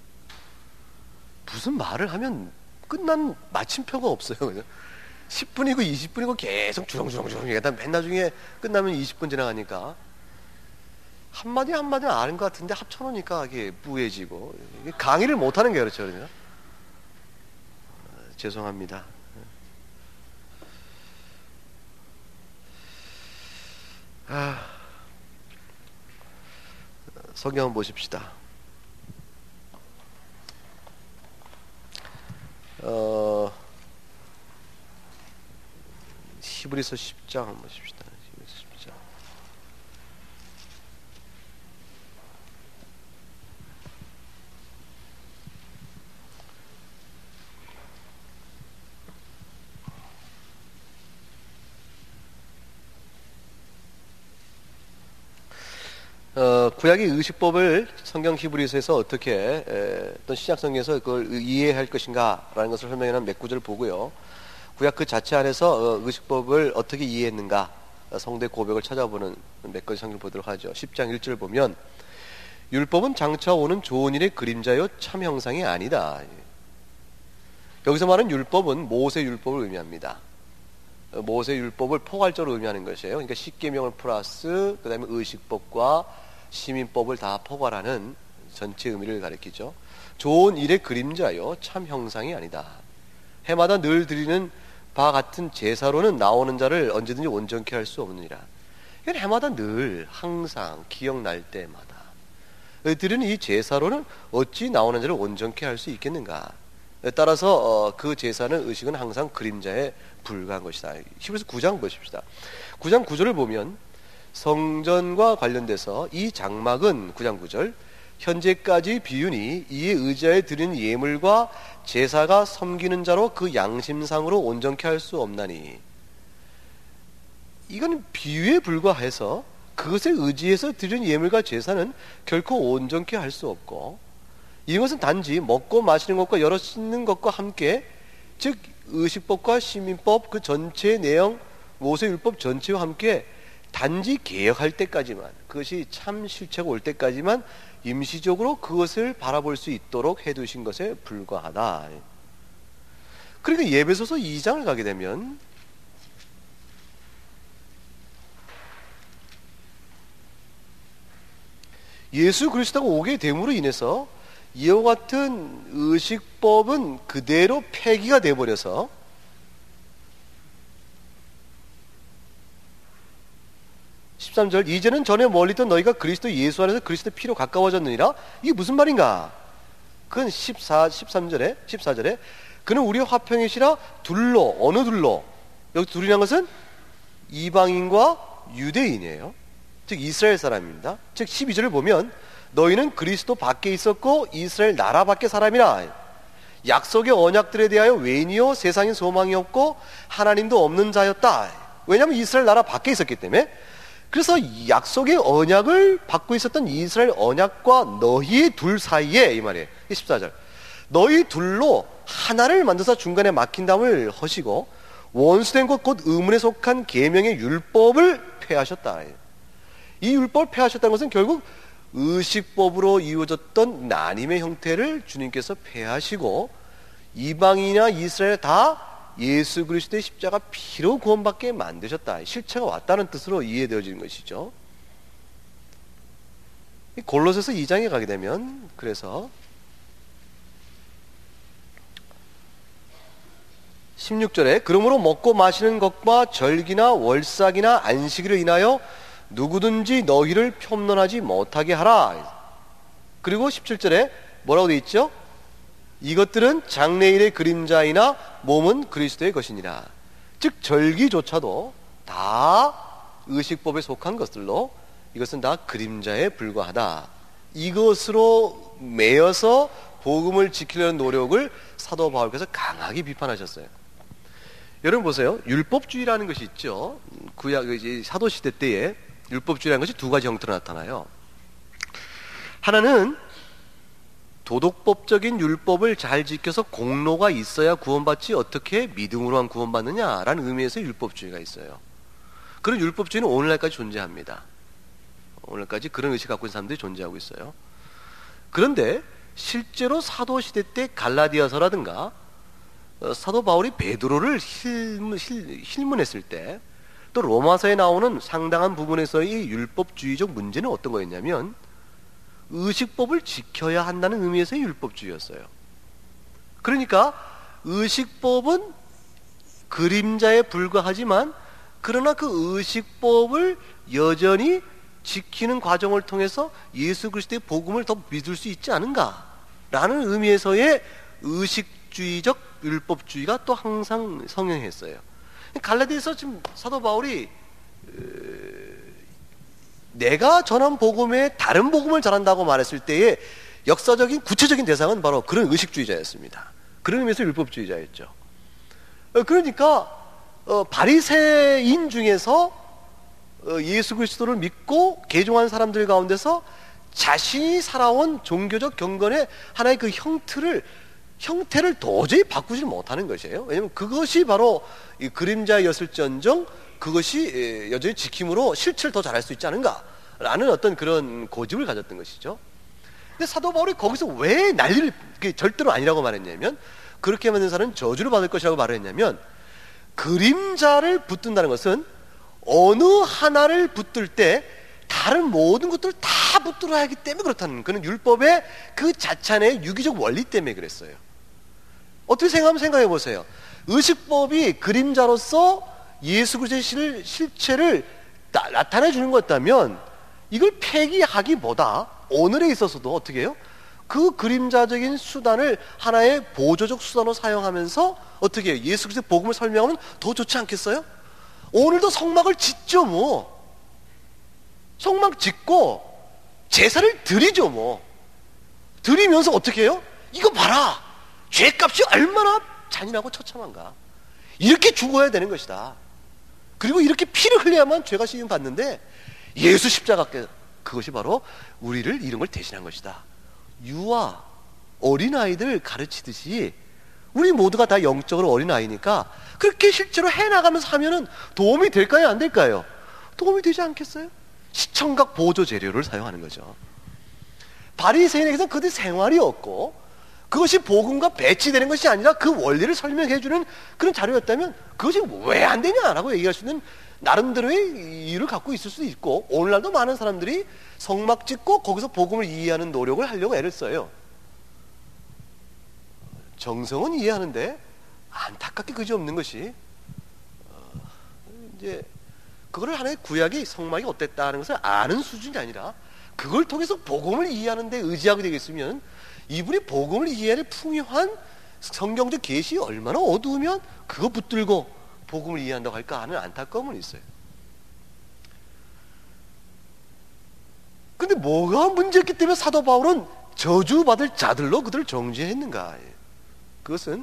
무슨 말을 하면 끝난 마침표가 없어요. 그죠? 십 분이고 이십 분이고 계속 주렁주렁주렁 얘기하다 맨 나중에 끝나면 이십 분 지나가니까 한마디 한마디는 아는 것 같은데 합쳐놓으니까 이게 뿌해지고 강의를 못하는 게 그렇죠. 그러죠? 어, 죄송합니다. 아, 성경 한번 보십시다. 어, 히브리서 십 장 한번 보십시다. 히브리서 십 장. 어, 구약의 의식법을 성경 히브리서에서 어떻게 에, 어떤 신약성경에서 그걸 이해할 것인가라는 것을 설명하는 몇 구절을 보고요. 구약 그 자체 안에서 어, 의식법을 어떻게 이해했는가, 어, 성대 고백을 찾아보는 몇 가지 성경을 보도록 하죠. 십 장 일 절 보면 율법은 장차 오는 좋은 일의 그림자요 참 형상이 아니다. 여기서 말하는 율법은 모세 율법을 의미합니다. 어, 모세 율법을 포괄적으로 의미하는 것이에요. 그러니까 십계명을 플러스 그 다음에 의식법과 시민법을 다 포괄하는 전체 의미를 가리키죠. 좋은 일의 그림자요 참 형상이 아니다. 해마다 늘 드리는 바 같은 제사로는 나오는 자를 언제든지 온전케 할 수 없느니라. 이건 해마다 늘 항상 기억날 때마다 드리는 이 제사로는 어찌 나오는 자를 온전케 할 수 있겠는가. 따라서 그 제사는 의식은 항상 그림자에 불과한 것이다. 히브리서 구 장 보십시다. 구 장 구 절을 보면 성전과 관련돼서 이 장막은 구 장 구 절 현재까지 비유니 이에 의지하여 드리는 예물과 제사가 섬기는 자로 그 양심상으로 온전케 할 수 없나니, 이건 비유에 불과해서 그것에 의지해서 드리는 예물과 제사는 결코 온전케 할 수 없고, 이것은 단지 먹고 마시는 것과 여러 씻는 것과 함께, 즉 의식법과 시민법 그 전체 내용 모세율법 전체와 함께 단지 개혁할 때까지만, 그것이 참 실체가 올 때까지만 임시적으로 그것을 바라볼 수 있도록 해두신 것에 불과하다. 그러니까 예배소서 이 장을 가게 되면 예수 그리스도가 오게 됨으로 인해서 이와 같은 의식법은 그대로 폐기가 되어버려서 십삼 절, 이제는 전에 멀리 있던 너희가 그리스도 예수 안에서 그리스도 피로 가까워졌느니라. 이게 무슨 말인가? 그건 십사, 십삼 절에 십사 절에 그는 우리의 화평이시라. 둘로, 어느 둘로? 여기 둘이라는 것은 이방인과 유대인이에요. 즉 이스라엘 사람입니다. 즉 십이 절을 보면 너희는 그리스도 밖에 있었고 이스라엘 나라 밖의 사람이라. 약속의 언약들에 대하여 외인이요 세상인 소망이 없고 하나님도 없는 자였다. 왜냐하면 이스라엘 나라 밖에 있었기 때문에. 그래서 약속의 언약을 받고 있었던 이스라엘 언약과 너희 둘 사이에, 이 말이에요. 십사 절, 너희 둘로 하나를 만들어서 중간에 막힌 담을 허시고 원수된 것 곧 의문에 속한 계명의 율법을 폐하셨다. 이 율법을 폐하셨다는 것은 결국 의식법으로 이루어졌던 나님의 형태를 주님께서 폐하시고 이방인이나 이스라엘 다 예수 그리스도의 십자가 피로 구원받게 만드셨다. 실체가 왔다는 뜻으로 이해되어지는 것이죠. 골로새서 이 장에 가게 되면 그래서 십육 절에 그러므로 먹고 마시는 것과 절기나 월삭이나 안식일을 인하여 누구든지 너희를 폄론하지 못하게 하라. 그리고 십칠 절에 뭐라고 되어 있죠? 이것들은 장래일의 그림자이나 몸은 그리스도의 것이니라. 즉 절기조차도 다 의식법에 속한 것들로 이것은 다 그림자에 불과하다. 이것으로 매여서 복음을 지키려는 노력을 사도 바울께서 강하게 비판하셨어요. 여러분 보세요. 율법주의라는 것이 있죠. 구약 사도 시대 때에 율법주의라는 것이 두 가지 형태로 나타나요. 하나는 도덕법적인 율법을 잘 지켜서 공로가 있어야 구원받지 어떻게 믿음으로만 구원받느냐라는 의미에서 율법주의가 있어요. 그런 율법주의는 오늘날까지 존재합니다. 오늘까지 그런 의식 갖고 있는 사람들이 존재하고 있어요. 그런데 실제로 사도시대 때 갈라디아서라든가 사도 바울이 베드로를 힐문, 힐문했을 때 또 로마서에 나오는 상당한 부분에서의 율법주의적 문제는 어떤 거였냐면 의식법을 지켜야 한다는 의미에서의 율법주의였어요. 그러니까 의식법은 그림자에 불과하지만 그러나 그 의식법을 여전히 지키는 과정을 통해서 예수 그리스도의 복음을 더 믿을 수 있지 않은가라는 의미에서의 의식주의적 율법주의가 또 항상 성행했어요. 갈라디아서 지금 사도 바울이 내가 전한 복음에 다른 복음을 전한다고 말했을 때의 역사적인 구체적인 대상은 바로 그런 의식주의자였습니다. 그런 의미에서 율법주의자였죠. 그러니까 바리새인 중에서 예수 그리스도를 믿고 개종한 사람들 가운데서 자신이 살아온 종교적 경건의 하나의 그 형태를 형태를 도저히 바꾸지 못하는 것이에요. 왜냐하면 그것이 바로 이 그림자였을지언정 그것이 여전히 지킴으로 실체를 더 잘할 수 있지 않은가라는 어떤 그런 고집을 가졌던 것이죠. 근데 사도 바울이 거기서 왜 난리를, 절대로 아니라고 말했냐면, 그렇게 만든 사람은 저주를 받을 것이라고 말을 했냐면, 그림자를 붙든다는 것은 어느 하나를 붙들 때 다른 모든 것들을 다 붙들어야 하기 때문에 그렇다는, 그는 율법의 그 자찬의 유기적 원리 때문에 그랬어요. 어떻게 생각하면 생각해 보세요. 의식법이 그림자로서 예수 그리스도의 실체를 나, 나타내 주는 것이었다면 이걸 폐기하기보다 오늘에 있어서도 어떻게 해요? 그 그림자적인 수단을 하나의 보조적 수단으로 사용하면서 어떻게 해요? 예수 그리스도의 복음을 설명하면 더 좋지 않겠어요? 오늘도 성막을 짓죠 뭐. 성막 짓고 제사를 드리죠 뭐. 드리면서 어떻게 해요? 이거 봐라, 죄값이 얼마나 잔인하고 처참한가. 이렇게 죽어야 되는 것이다. 그리고 이렇게 피를 흘려야만 죄가 씻임 받는데 예수 십자가, 그것이 바로 우리를 이런 걸 대신한 것이다. 유아, 어린아이들 가르치듯이 우리 모두가 다 영적으로 어린아이니까 그렇게 실제로 해나가면서 하면은 도움이 될까요 안 될까요? 도움이 되지 않겠어요? 시청각 보조 재료를 사용하는 거죠. 바리새인에게서는 그들의 생활이었고 그것이 복음과 배치되는 것이 아니라 그 원리를 설명해주는 그런 자료였다면 그것이 왜 안 되냐라고 얘기할 수 있는 나름대로의 이유를 갖고 있을 수도 있고, 오늘날도 많은 사람들이 성막 짓고 거기서 복음을 이해하는 노력을 하려고 애를 써요. 정성은 이해하는데 안타깝게 그지없는 것이 어, 이제 그거를 하나의 구약이 성막이 어땠다는 것을 아는 수준이 아니라 그걸 통해서 복음을 이해하는 데 의지하게 되겠으면 이분이 복음을 이해할 풍요한 성경적 계시 얼마나 어두우면 그거 붙들고 복음을 이해한다고 할까 하는 안타까움은 있어요. 근데 뭐가 문제였기 때문에 사도 바울은 저주받을 자들로 그들을 정죄했는가? 그것은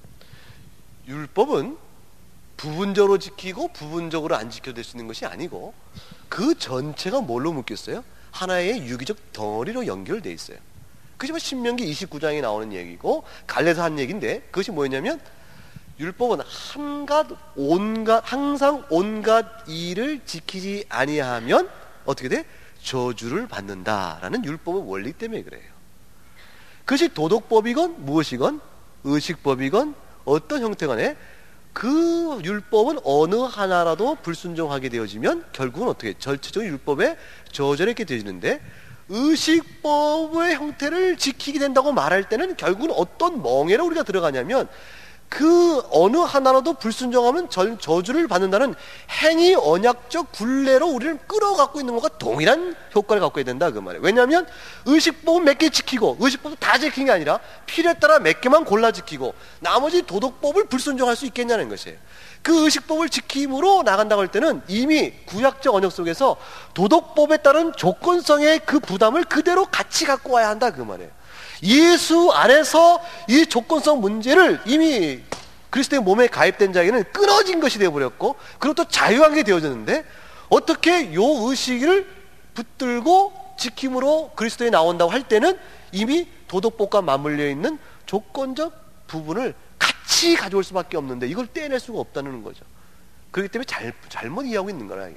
율법은 부분적으로 지키고 부분적으로 안 지켜야 될 수 있는 것이 아니고 그 전체가 뭘로 묶였어요? 하나의 유기적 덩어리로 연결되어 있어요. 그것이 뭐 신명기 이십구 장에 나오는 얘기고 갈래서 한 얘기인데, 그것이 뭐였냐면 율법은 한갓 온갖 항상 온갖 일을 지키지 아니하면 어떻게 돼? 저주를 받는다라는 율법의 원리 때문에 그래요. 그것이 도덕법이건 무엇이건 의식법이건 어떤 형태간에 그 율법은 어느 하나라도 불순종하게 되어지면 결국은 어떻게 전체적인 율법에 저절하게 되어지는데, 의식법의 형태를 지키게 된다고 말할 때는 결국은 어떤 멍에로 우리가 들어가냐면 그 어느 하나라도 불순종하면 전, 저주를 받는다는 행위 언약적 굴레로 우리를 끌어갖고 있는 것과 동일한 효과를 갖고 있어야 된다 그 말이에요. 왜냐하면 의식법은 몇 개 지키고 의식법은 다 지킨 게 아니라 필요에 따라 몇 개만 골라 지키고 나머지 도덕법을 불순종할 수 있겠냐는 것이에요. 그 의식법을 지킴으로 나간다고 할 때는 이미 구약적 언약 속에서 도덕법에 따른 조건성의 그 부담을 그대로 같이 갖고 와야 한다 그 말이에요. 예수 안에서 이 조건성 문제를 이미 그리스도의 몸에 가입된 자에게는 끊어진 것이 되어버렸고, 그리고 또 자유하게 되어졌는데 어떻게 요 의식을 붙들고 지킴으로 그리스도에 나온다고 할 때는 이미 도덕법과 맞물려 있는 조건적 부분을 같이 가져올 수밖에 없는데 이걸 떼낼 수가 없다는 거죠. 그렇기 때문에 잘, 잘못 이해하고 있는 거라.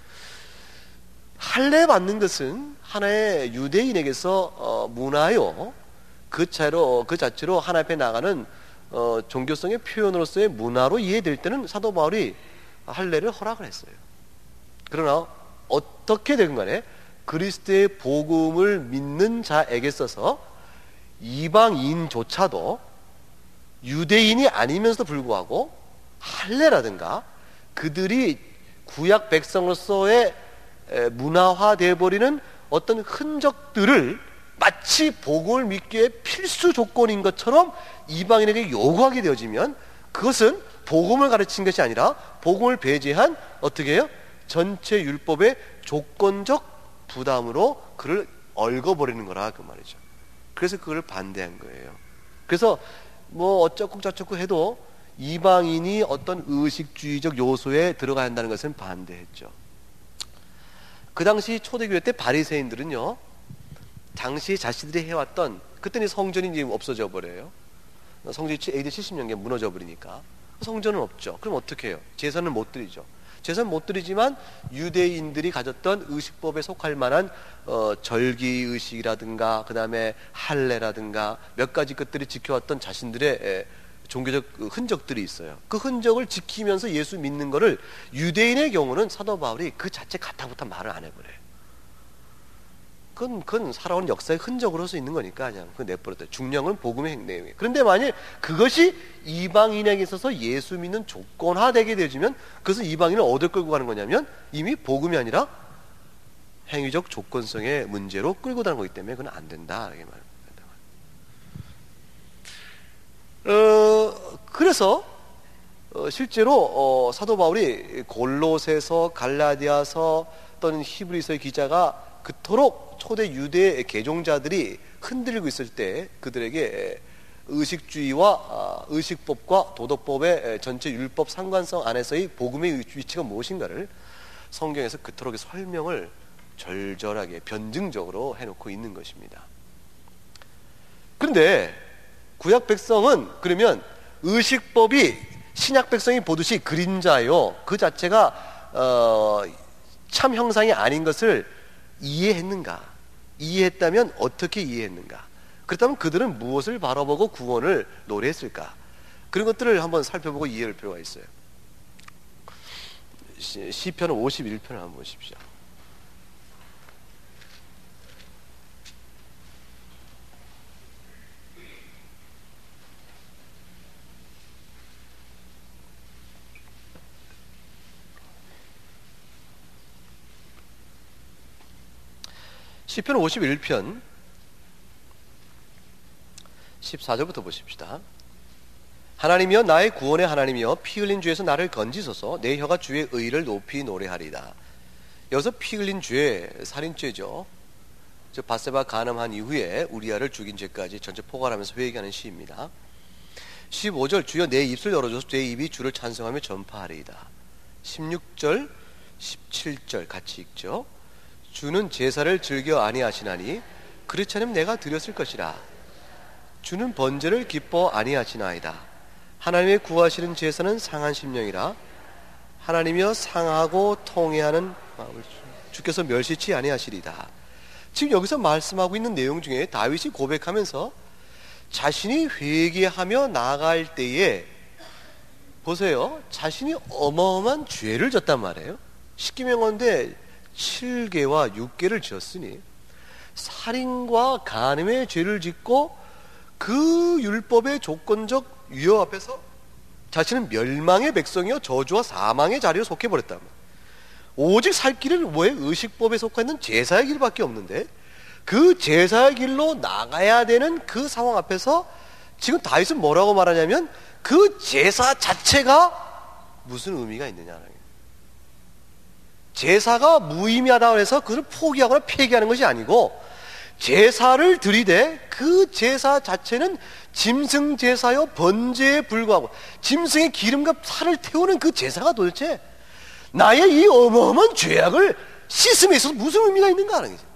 할례 받는 것은 하나의 유대인에게서 어, 문화요, 그 차로 그 자체로 하나 앞에 나가는 어, 종교성의 표현으로서의 문화로 이해될 때는 사도 바울이 할례를 허락을 했어요. 그러나 어떻게 되든 간에 그리스도의 복음을 믿는 자에게 있어서 이방인조차도 유대인이 아니면서도 불구하고 할례라든가 그들이 구약 백성으로서의 문화화되어 버리는 어떤 흔적들을 마치 복음을 믿기에 필수 조건인 것처럼 이방인에게 요구하게 되어지면 그것은 복음을 가르친 것이 아니라 복음을 배제한 어떻게 해요? 전체 율법의 조건적 부담으로 그를 얽어버리는 거라 그 말이죠. 그래서 그걸 반대한 거예요. 그래서 뭐 어쩌고 저쩌고 해도 이방인이 어떤 의식주의적 요소에 들어가야 한다는 것은 반대했죠. 그 당시 초대교회 때 바리새인들은요, 당시 자신들이 해왔던, 그때는 성전이 이제 없어져 버려요. 성전이 에이디 칠십 년경에 무너져 버리니까 성전은 없죠. 그럼 어떻게 해요? 제사는 못 드리죠. 제사는 못 드리지만 유대인들이 가졌던 의식법에 속할 만한 어, 절기의식이라든가 그 다음에 할례라든가 몇 가지 것들이 지켜왔던 자신들의 에, 종교적 흔적들이 있어요. 그 흔적을 지키면서 예수 믿는 거를 유대인의 경우는 사도 바울이 그 자체 가타부터 말을 안 해버려요. 그건, 그건 살아온 역사의 흔적으로서 있는 거니까 그냥 그건 내버려둬요. 중요한 복음의 내용이에요. 그런데 만일 그것이 이방인에게 있어서 예수 믿는 조건화되게 되어지면 그것은 이방인을 어딜 끌고 가는 거냐면 이미 복음이 아니라 행위적 조건성의 문제로 끌고 가는 거기 때문에 그건 안 된다 이렇게 말합니다. 어, 그래서 어, 실제로 어, 사도 바울이 골로새서, 갈라디아서 또는 히브리서의 기자가 그토록 초대 유대 개종자들이 흔들리고 있을 때 그들에게 의식주의와 의식법과 도덕법의 전체 율법 상관성 안에서의 복음의 위치가 무엇인가를 성경에서 그토록 설명을 절절하게 변증적으로 해놓고 있는 것입니다. 그런데 구약 백성은 그러면 의식법이 신약 백성이 보듯이 그림자요, 그 자체가 어, 참 형상이 아닌 것을 이해했는가? 이해했다면 어떻게 이해했는가? 그렇다면 그들은 무엇을 바라보고 구원을 노래했을까? 그런 것들을 한번 살펴보고 이해할 필요가 있어요. 시편 오십일 편을 한번 보십시오. 시편 오십일 편 십사 절부터 보십시다. 하나님이여 나의 구원의 하나님이여 피 흘린 죄에서 나를 건지소서. 내 혀가 주의 의를 높이 노래하리다. 여기서 피 흘린 죄, 살인죄죠. 즉 밧세바 간음한 이후에 우리아를 죽인 죄까지 전체 포괄하면서 회개하는 시입니다. 십오 절 주여 내 입술 열어줘서 내 입이 주를 찬송하며 전파하리이다. 십육 절 십칠 절 같이 읽죠. 주는 제사를 즐겨 아니하시나니 그렇지 않으면 내가 드렸을 것이라. 주는 번제를 기뻐 아니하시나이다. 하나님의 구하시는 제사는 상한 심령이라. 하나님이여 상하고 통회하는 마음을 주께서 멸시치 아니하시리다. 지금 여기서 말씀하고 있는 내용 중에 다윗이 고백하면서 자신이 회개하며 나아갈 때에 보세요, 자신이 어마어마한 죄를 졌단 말이에요. 십계명인데 칠 개와 육 개를 지었으니 살인과 간음의 죄를 짓고 그 율법의 조건적 위협 앞에서 자신은 멸망의 백성이요 저주와 사망의 자리로 속해버렸단 말이에요. 오직 살 길은 뭐예요? 의식법에 속해 있는 제사의 길밖에 없는데 그 제사의 길로 나가야 되는 그 상황 앞에서 지금 다윗은 뭐라고 말하냐면 그 제사 자체가 무슨 의미가 있느냐는 거예요. 제사가 무의미하다고 해서 그걸 포기하거나 폐기하는 것이 아니고 제사를 드리되 그 제사 자체는 짐승 제사요 번제에 불과하고 짐승의 기름과 살을 태우는 그 제사가 도대체 나의 이 어마어마한 죄악을 씻음에 있어서 무슨 의미가 있는가 하는 거죠.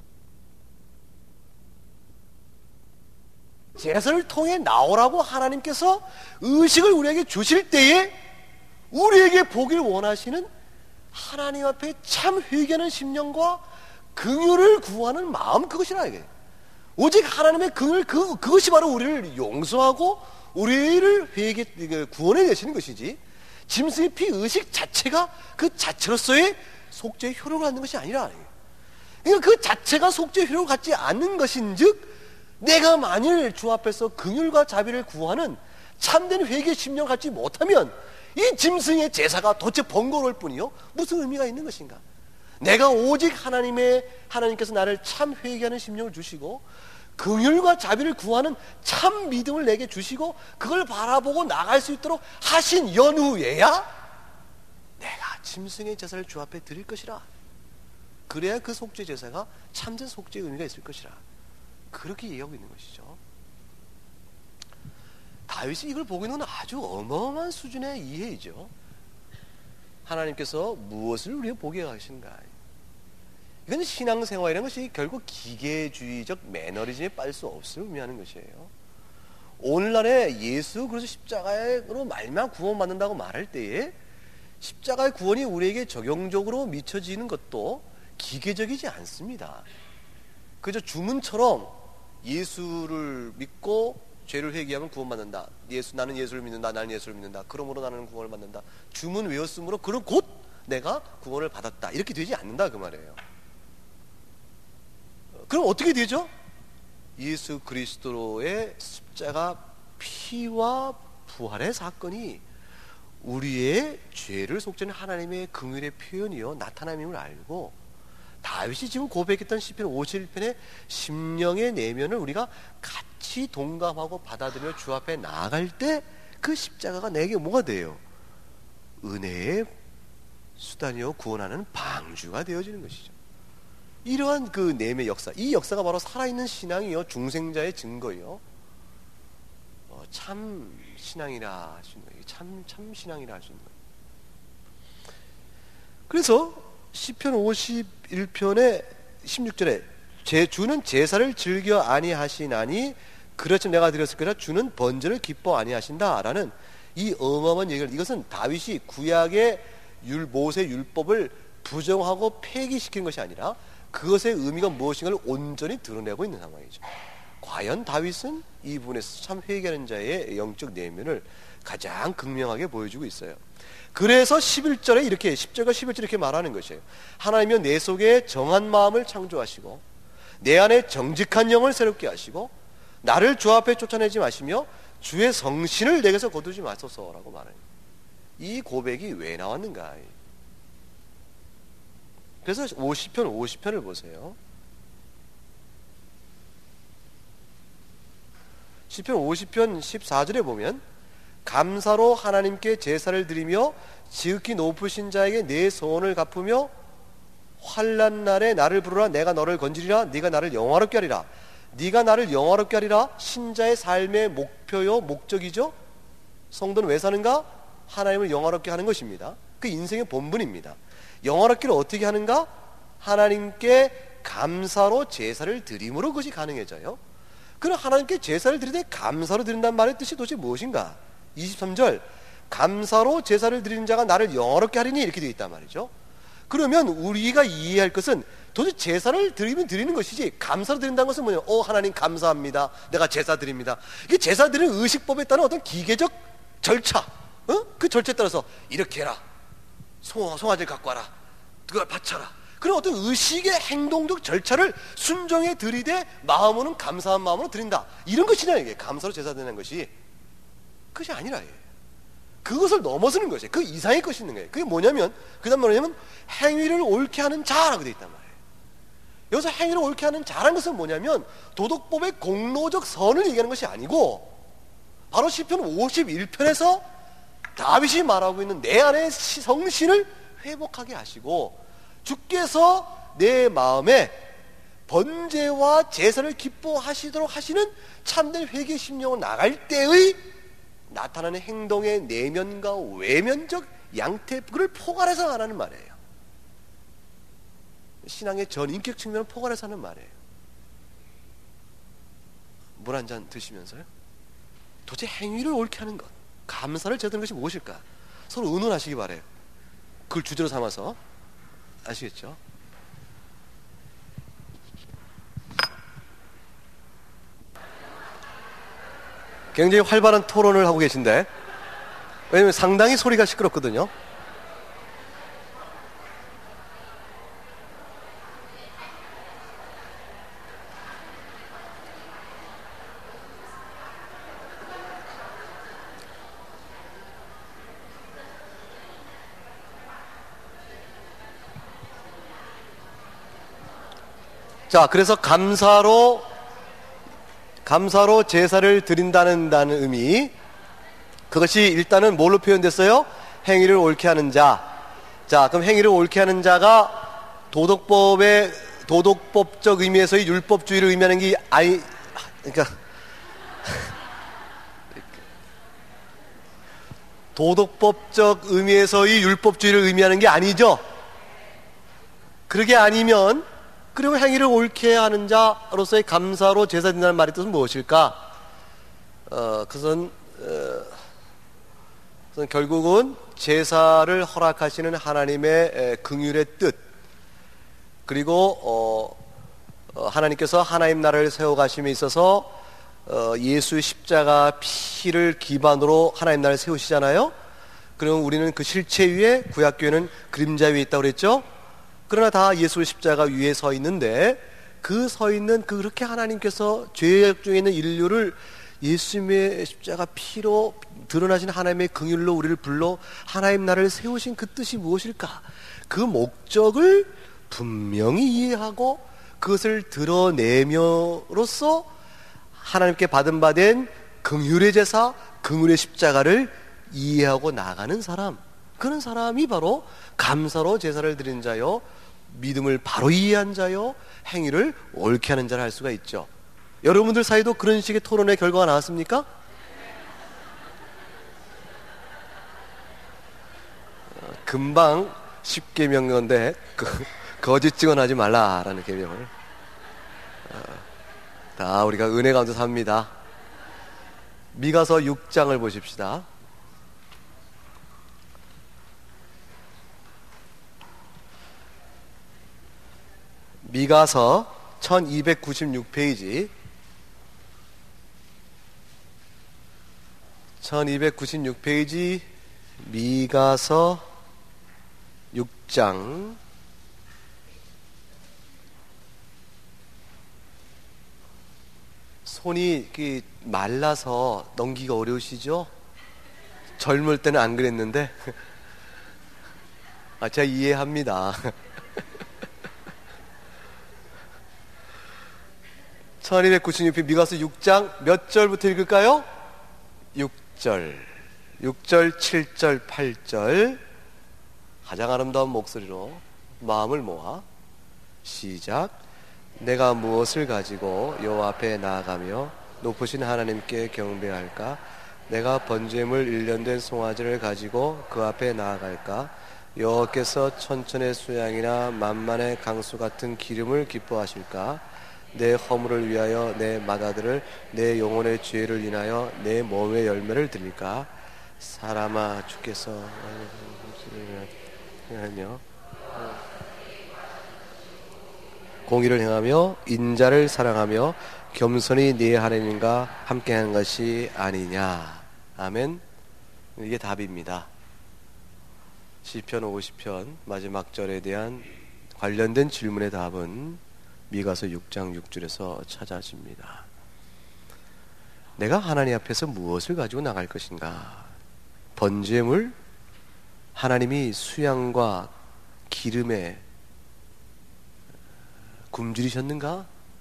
제사를 통해 나오라고 하나님께서 의식을 우리에게 주실 때에 우리에게 보기를 원하시는 하나님 앞에 참 회개하는 심령과 긍휼을 구하는 마음, 그것이라 이게. 오직 하나님의 긍휼, 그, 그것이 바로 우리를 용서하고 우리를 회개 구원해 내시는 것이지 짐승의 피 의식 자체가 그 자체로서의 속죄의 효력을 갖는 것이 아니라, 그러니까 그 자체가 속죄의 효력을 갖지 않는 것인즉 내가 만일 주 앞에서 긍휼과 자비를 구하는 참된 회개의 심령을 갖지 못하면 이 짐승의 제사가 도대체 번거로울 뿐이요 무슨 의미가 있는 것인가? 내가 오직 하나님의 하나님께서 나를 참 회개하는 심령을 주시고 긍휼과 자비를 구하는 참 믿음을 내게 주시고 그걸 바라보고 나갈 수 있도록 하신 연후에야 내가 짐승의 제사를 주 앞에 드릴 것이라. 그래야 그 속죄 제사가 참된 속죄의 의미가 있을 것이라. 그렇게 이해하고 있는 것이죠. 다윗이 이걸 보고 있는 건 아주 어마어마한 수준의 이해이죠. 하나님께서 무엇을 우리가 보게 하시는가. 이건 신앙생활이라는 것이 결국 기계주의적 매너리즘에 빠질 수 없음을 의미하는 것이에요. 오늘날에 예수 그리스도 십자가로 말미암아 구원받는다고 말할 때에 십자가의 구원이 우리에게 적용적으로 미쳐지는 것도 기계적이지 않습니다. 그저 주문처럼 예수를 믿고 죄를 회개하면 구원받는다. 예수, 나는 예수를 믿는다. 나는 예수를 믿는다. 그러므로 나는 구원을 받는다. 주문 외웠으므로 그럼 곧 내가 구원을 받았다. 이렇게 되지 않는다 그 말이에요. 그럼 어떻게 되죠? 예수 그리스도의 십자가 피와 부활의 사건이 우리의 죄를 속죄하는 하나님의 긍휼의 표현이요 나타남임을 알고 다윗이 지금 고백했던 시편 오십일 편의 심령의 내면을 우리가 같이 동감하고 받아들여 주 앞에 나아갈 때 그 십자가가 내게 뭐가 돼요? 은혜의 수단이요 구원하는 방주가 되어지는 것이죠. 이러한 그 내면의 역사, 이 역사가 바로 살아있는 신앙이요 중생자의 증거요 어, 참 신앙이라 할 수 있는 거예요. 참, 참 신앙이라 할 수 있는 거예요. 그래서 시편 오십일 편의 십육 절에 제 주는 제사를 즐겨 아니하시나니 그렇지 내가 드렸을 거라. 주는 번제를 기뻐 아니하신다라는 이 어마어마한 얘기를, 이것은 다윗이 구약의 율, 모세 율법을 부정하고 폐기시키는 것이 아니라 그것의 의미가 무엇인가를 온전히 드러내고 있는 상황이죠. 과연 다윗은 이 부분에서 참 회개하는 자의 영적 내면을 가장 극명하게 보여주고 있어요. 그래서 십일 절에 이렇게 십 절과 십일 절에 이렇게 말하는 것이에요. 하나님이여 내 속에 정한 마음을 창조하시고 내 안에 정직한 영을 새롭게 하시고 나를 주 앞에 쫓아내지 마시며 주의 성신을 내게서 거두지 마소서라고 말해요. 이 고백이 왜 나왔는가? 그래서 오십 편 오십 편을 보세요. 시편 오십 편 십사 절에 보면 감사로 하나님께 제사를 드리며 지극히 높으신 자에게 내 소원을 갚으며 환난 날에 나를 부르라 내가 너를 건지리라 네가 나를 영화롭게 하리라. 네가 나를 영화롭게 하리라. 신자의 삶의 목표요 목적이죠. 성도는 왜 사는가? 하나님을 영화롭게 하는 것입니다. 그 인생의 본분입니다. 영화롭기를 어떻게 하는가? 하나님께 감사로 제사를 드림으로 그것이 가능해져요. 그럼 하나님께 제사를 드릴 때 감사로 드린다는 말의 뜻이 도대체 무엇인가? 이십삼 절 감사로 제사를 드리는 자가 나를 영화롭게 하리니 이렇게 되어 있단 말이죠. 그러면 우리가 이해할 것은 도대체 제사를 드리면 드리는 것이지 감사로 드린다는 것은 뭐냐? 어 하나님 감사합니다. 내가 제사 드립니다. 이게 제사 드리는 의식법에 따른 어떤 기계적 절차, 어? 그 절차에 따라서 이렇게 해라. 송, 송아지를 갖고 와라. 그걸 바쳐라. 그런 어떤 의식의 행동적 절차를 순정에 들이대 마음으로는 감사한 마음으로 드린다. 이런 것이냐 이게 감사로 제사 드리는 것이. 그것이 아니라 예. 그것을 넘어서는 것이에요. 그 이상의 것이 있는 거예요. 그게 뭐냐면 그 다음 뭐냐면 행위를 옳게 하는 자라고 되어 있단 말이에요. 여기서 행위를 옳게 하는 자라는 것은 뭐냐면 도덕법의 공로적 선을 얘기하는 것이 아니고 바로 시편 오십일 편에서 다윗이 말하고 있는 내 안의 성신을 회복하게 하시고 주께서 내 마음에 번제와 제사를 기뻐하시도록 하시는 참된 회개 심령을 나갈 때의 나타나는 행동의 내면과 외면적 양태 그걸 포괄해서 하라는 말이에요. 신앙의 전 인격 측면을 포괄해서 하는 말이에요. 물 한 잔 드시면서요. 도대체 행위를 옳게 하는 것, 감사를 제대로 하는 것이 무엇일까? 서로 의논하시기 바래요. 그걸 주제로 삼아서. 아시겠죠? 굉장히 활발한 토론을 하고 계신데 왜냐면 상당히 소리가 시끄럽거든요. 자, 그래서 감사로 감사로 제사를 드린다는 다는 의미, 그것이 일단은 뭘로 표현됐어요? 행위를 옳게 하는 자. 자, 그럼 행위를 옳게 하는 자가 도덕법의 도덕법적 의미에서의 율법주의를 의미하는 게 아니, 그러니까 도덕법적 의미에서의 율법주의를 의미하는 게 아니죠. 그러게 아니면 그리고 행위를 옳게 하는 자로서의 감사로 제사 드린다는 말의 뜻은 무엇일까? 어, 그것은, 어, 그것은 결국은 제사를 허락하시는 하나님의 긍휼의 뜻, 그리고 어, 어, 하나님께서 하나님 나라를 세워가심에 있어서 어, 예수의 십자가 피를 기반으로 하나님 나라를 세우시잖아요. 그럼 우리는 그 실체 위에, 구약교회는 그림자 위에 있다고 그랬죠. 그러나 다 예수의 십자가 위에 서 있는데 그 서 있는 그렇게 하나님께서 죄악 중에 있는 인류를 예수님의 십자가 피로 드러나신 하나님의 긍휼로 우리를 불러 하나님 나라를 세우신 그 뜻이 무엇일까? 그 목적을 분명히 이해하고 그것을 드러내며로써 하나님께 받은 바 된 긍휼의 제사, 긍휼의 십자가를 이해하고 나가는 사람, 그런 사람이 바로 감사로 제사를 드린 자요, 믿음을 바로 이해한 자요, 행위를 옳게 하는 자를 할 수가 있죠. 여러분들 사이도 그런 식의 토론의 결과가 나왔습니까? 어, 금방 십계명 건데 그, 거짓 증언하지 말라라는 계명을 어, 다 우리가 은혜 가운데 삽니다. 미가서 육 장을 보십시다. 미가서 천이백구십육 페이지 천이백구십육 페이지 미가서 육 장 손이 말라서 넘기기가 어려우시죠? 젊을 때는 안 그랬는데 아, 제가 이해합니다. 천이백구십육 페이지 미가서 육 장 몇 절부터 읽을까요? 육 절, 육 절, 칠 절, 팔 절 가장 아름다운 목소리로 마음을 모아 시작. 내가 무엇을 가지고 여호와 앞에 나아가며 높으신 하나님께 경배할까? 내가 번제물 일 년 된 송아지를 가지고 그 앞에 나아갈까? 여호와께서 천천의 수양이나 만만의 강수 같은 기름을 기뻐하실까? 내 허물을 위하여 내 맏아들을 내 영혼의 죄를 인하여 내 몸의 열매를 드릴까? 사람아 주께서 하며 공의를 행하며 인자를 사랑하며 겸손히 네 하나님과 함께한 것이 아니냐. 아멘. 이게 답입니다. 시편 오십 편 마지막 절에 대한 관련된 질문의 답은 미가서 육 장 육 절에서 찾아집니다. 내가 하나님 앞에서 무엇을 가지고 나갈 것인가? 번제물? 하나님이 수양과 기름에 굶주리셨는가?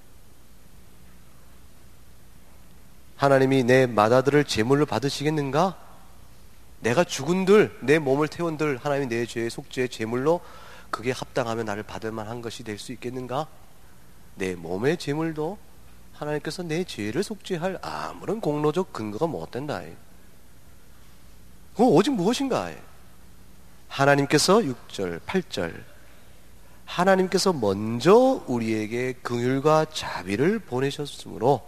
하나님이 내 맏아들을 제물로 받으시겠는가? 내가 죽은들, 내 몸을 태운들 하나님이 내 죄의 속죄의 제물로 그게 합당하면 나를 받을 만한 것이 될 수 있겠는가? 내 몸의 제물도 하나님께서 내 죄를 속죄할 아무런 공로적 근거가 못 된다. 그건 오직 무엇인가? 하나님께서 육 절, 팔 절 하나님께서 먼저 우리에게 긍휼과 자비를 보내셨으므로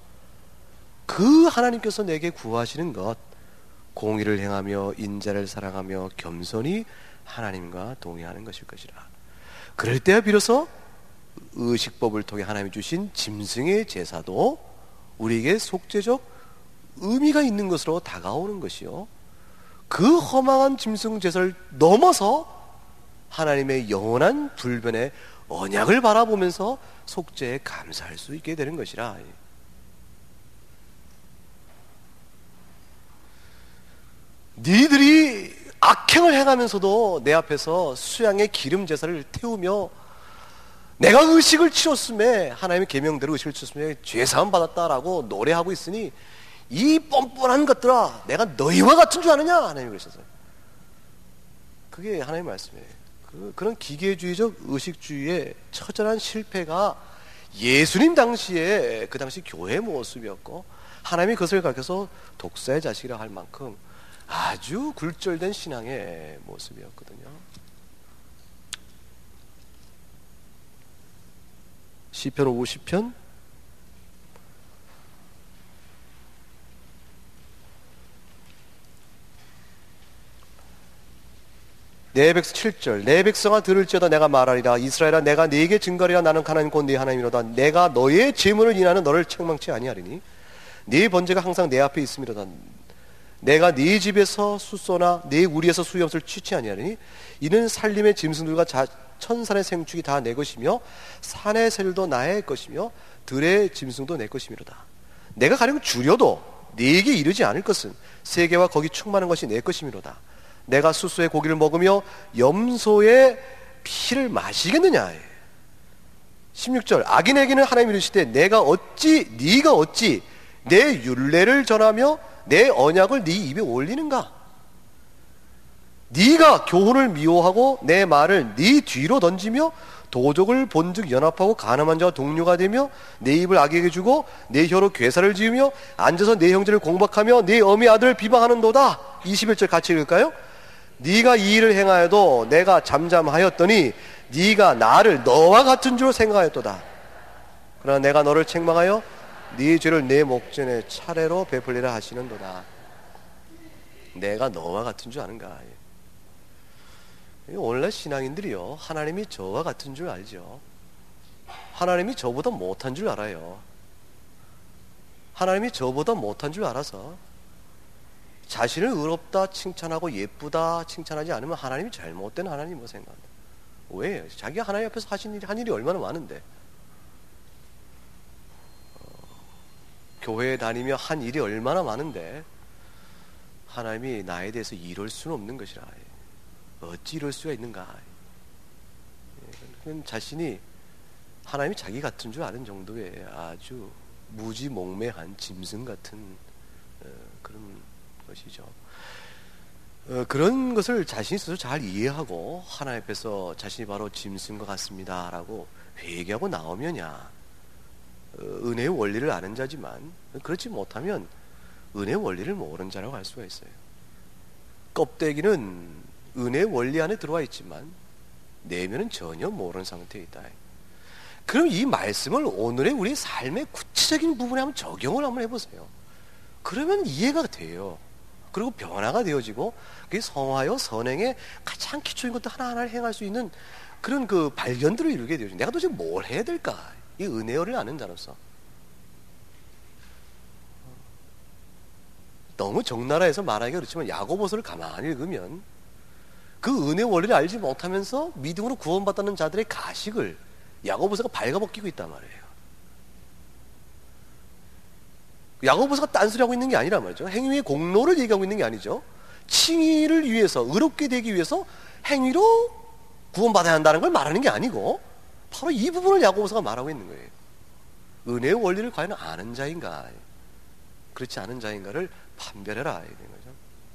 그 하나님께서 내게 구하시는 것, 공의를 행하며 인자를 사랑하며 겸손히 하나님과 동의하는 것일 것이라. 그럴 때야 비로소 의식법을 통해 하나님이 주신 짐승의 제사도 우리에게 속죄적 의미가 있는 것으로 다가오는 것이요, 그 허망한 짐승 제사를 넘어서 하나님의 영원한 불변의 언약을 바라보면서 속죄에 감사할 수 있게 되는 것이라. 니들이 악행을 행하면서도 내 앞에서 수양의 기름 제사를 태우며 내가 의식을 치렀음에, 하나님의 계명대로 의식을 치렀음에 죄사함 받았다라고 노래하고 있으니 이 뻔뻔한 것들아, 내가 너희와 같은 줄 아느냐? 하나님이 그러셨어요. 그게 하나님의 말씀이에요. 그, 그런 기계주의적 의식주의의 처절한 실패가 예수님 당시에 그 당시 교회의 모습이었고, 하나님이 그것을 가르쳐서 독사의 자식이라 할 만큼 아주 굴절된 신앙의 모습이었거든요. 시편 오십 편 내 백성 칠 절 내 백성아 들을지어다 내가 말하리라. 이스라엘아 내가 네게 증거하리라. 나는 하나님 곧 네 하나님이로다. 내가 너의 재물을 인하는 너를 책망치 아니하리니 네 번제가 항상 내 앞에 있음이로다. 내가 네 집에서 숫소나 네 우리에서 수염을 취치 아니하리니 이는 살림의 짐승들과 자, 천산의 생축이 다 내 것이며 산의 새들도 나의 것이며 들의 짐승도 내 것이미로다. 내가 가령 줄여도 네게 이르지 않을 것은 세계와 거기 충만한 것이 내 것이미로다. 내가 숫소의 고기를 먹으며 염소의 피를 마시겠느냐. 십육 절 악인에게는 하나님이 이르시되 내가 어찌 네가 어찌 내 율례를 전하며 내 언약을 네 입에 올리는가? 네가 교훈을 미워하고 내 말을 네 뒤로 던지며 도적을 본즉 연합하고 간음한 자와 동료가 되며 내 입을 악에게 주고 내 혀로 괴사를 지으며 앉아서 내 형제를 공박하며 내 어미 아들을 비방하는도다. 이십일 절 같이 읽을까요? 네가 이 일을 행하여도 내가 잠잠하였더니 네가 나를 너와 같은 줄 생각하였도다. 그러나 내가 너를 책망하여 네 죄를 내 목전에 차례로 베풀리라 하시는도다. 내가 너와 같은 줄 아는가? 원래 신앙인들이요, 하나님이 저와 같은 줄 알죠. 하나님이 저보다 못한 줄 알아요. 하나님이 저보다 못한 줄 알아서 자신을 의롭다 칭찬하고 예쁘다 칭찬하지 않으면 하나님이 잘못된 하나님으로 생각한다. 왜? 자기가 하나님 앞에서 하신 일이, 한 일이 얼마나 많은데, 어, 교회에 다니며 한 일이 얼마나 많은데 하나님이 나에 대해서 이럴 수는 없는 것이라. 어찌 이럴 수가 있는가. 그건 자신이 하나님이 자기 같은 줄 아는 정도의 아주 무지몽매한 짐승 같은 어, 그런 것이죠. 어, 그런 것을 자신이 스스로 잘 이해하고 하나님 앞에서 자신이 바로 짐승과 같습니다 라고 회개하고 나오면야 어, 은혜의 원리를 아는 자지만, 그렇지 못하면 은혜의 원리를 모르는 자라고 할 수가 있어요. 껍데기는 은혜의 원리 안에 들어와 있지만 내면은 전혀 모르는 상태에 있다. 그럼 이 말씀을 오늘의 우리 삶의 구체적인 부분에 한번 적용을 한번 해보세요. 그러면 이해가 돼요. 그리고 변화가 되어지고, 그게 성화요 선행의 가장 기초인 것도 하나하나를 행할 수 있는 그런 그 발견들을 이루게 되어지죠. 내가 도대체 뭘 해야 될까? 이 은혜를 아는 자로서. 너무 적나라해서 말하기가 그렇지만 야고보서를 가만히 읽으면 그 은혜 원리를 알지 못하면서 믿음으로 구원받았는 자들의 가식을 야고보서가 발가벗기고 있단 말이에요. 야고보서가 딴소리하고 있는 게 아니란 말이죠. 행위의 공로를 얘기하고 있는 게 아니죠. 칭의를 위해서, 의롭게 되기 위해서 행위로 구원받아야 한다는 걸 말하는 게 아니고, 바로 이 부분을 야고보서가 말하고 있는 거예요. 은혜의 원리를 과연 아는 자인가, 그렇지 않은 자인가를 판별해라, 이런 거죠.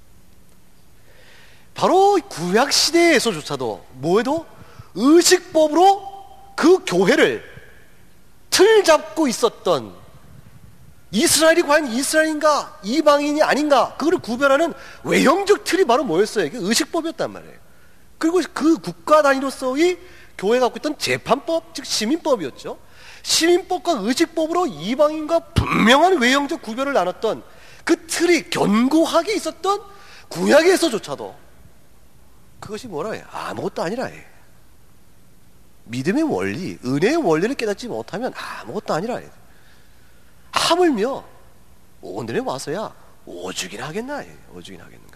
바로 구약 시대에서조차도 뭐해도 의식법으로 그 교회를 틀 잡고 있었던, 이스라엘이 과연 이스라엘인가 이방인이 아닌가, 그거를 구별하는 외형적 틀이 바로 뭐였어요? 이게 의식법이었단 말이에요. 그리고 그 국가 단위로서의 교회가 갖고 있던 재판법, 즉 시민법이었죠. 시민법과 의식법으로 이방인과 분명한 외형적 구별을 나눴던 그 틀이 견고하게 있었던 구약에서조차도 그것이 뭐라 해요? 아무것도 아니라 해. 믿음의 원리, 은혜의 원리를 깨닫지 못하면 아무것도 아니라 해. 하물며 오늘에 와서야 오죽이나 하겠나, 오죽이나 하겠는가.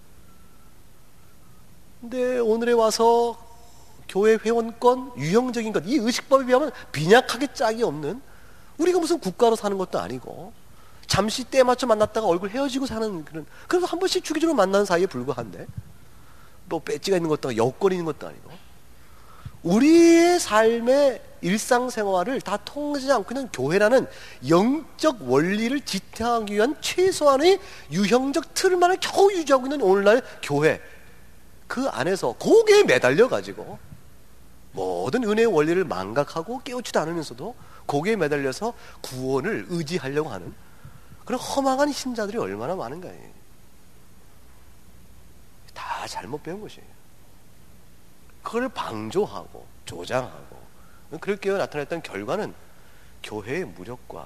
근데 오늘에 와서 교회 회원권, 유형적인 것, 이 의식법에 비하면 빈약하게 짝이 없는, 우리가 무슨 국가로 사는 것도 아니고 잠시 때 맞춰 만났다가 얼굴 헤어지고 사는 그런, 그래서 한 번씩 주기적으로 만나는 사이에 불과한데, 또 배지가 있는 것도 아니고 여권이 있는 것도 아니고, 우리의 삶의 일상생활을 다 통하지 않고 있는 교회라는 영적 원리를 지탱하기 위한 최소한의 유형적 틀만을 겨우 유지하고 있는 오늘날 교회, 그 안에서 거기에 매달려 가지고 모든 은혜의 원리를 망각하고 깨우치도 않으면서도 거기에 매달려서 구원을 의지하려고 하는 그런 허망한 신자들이 얼마나 많은가. 다 잘못 배운 것이에요. 그걸 방조하고 조장하고 그렇게 나타났던 결과는 교회의 무력과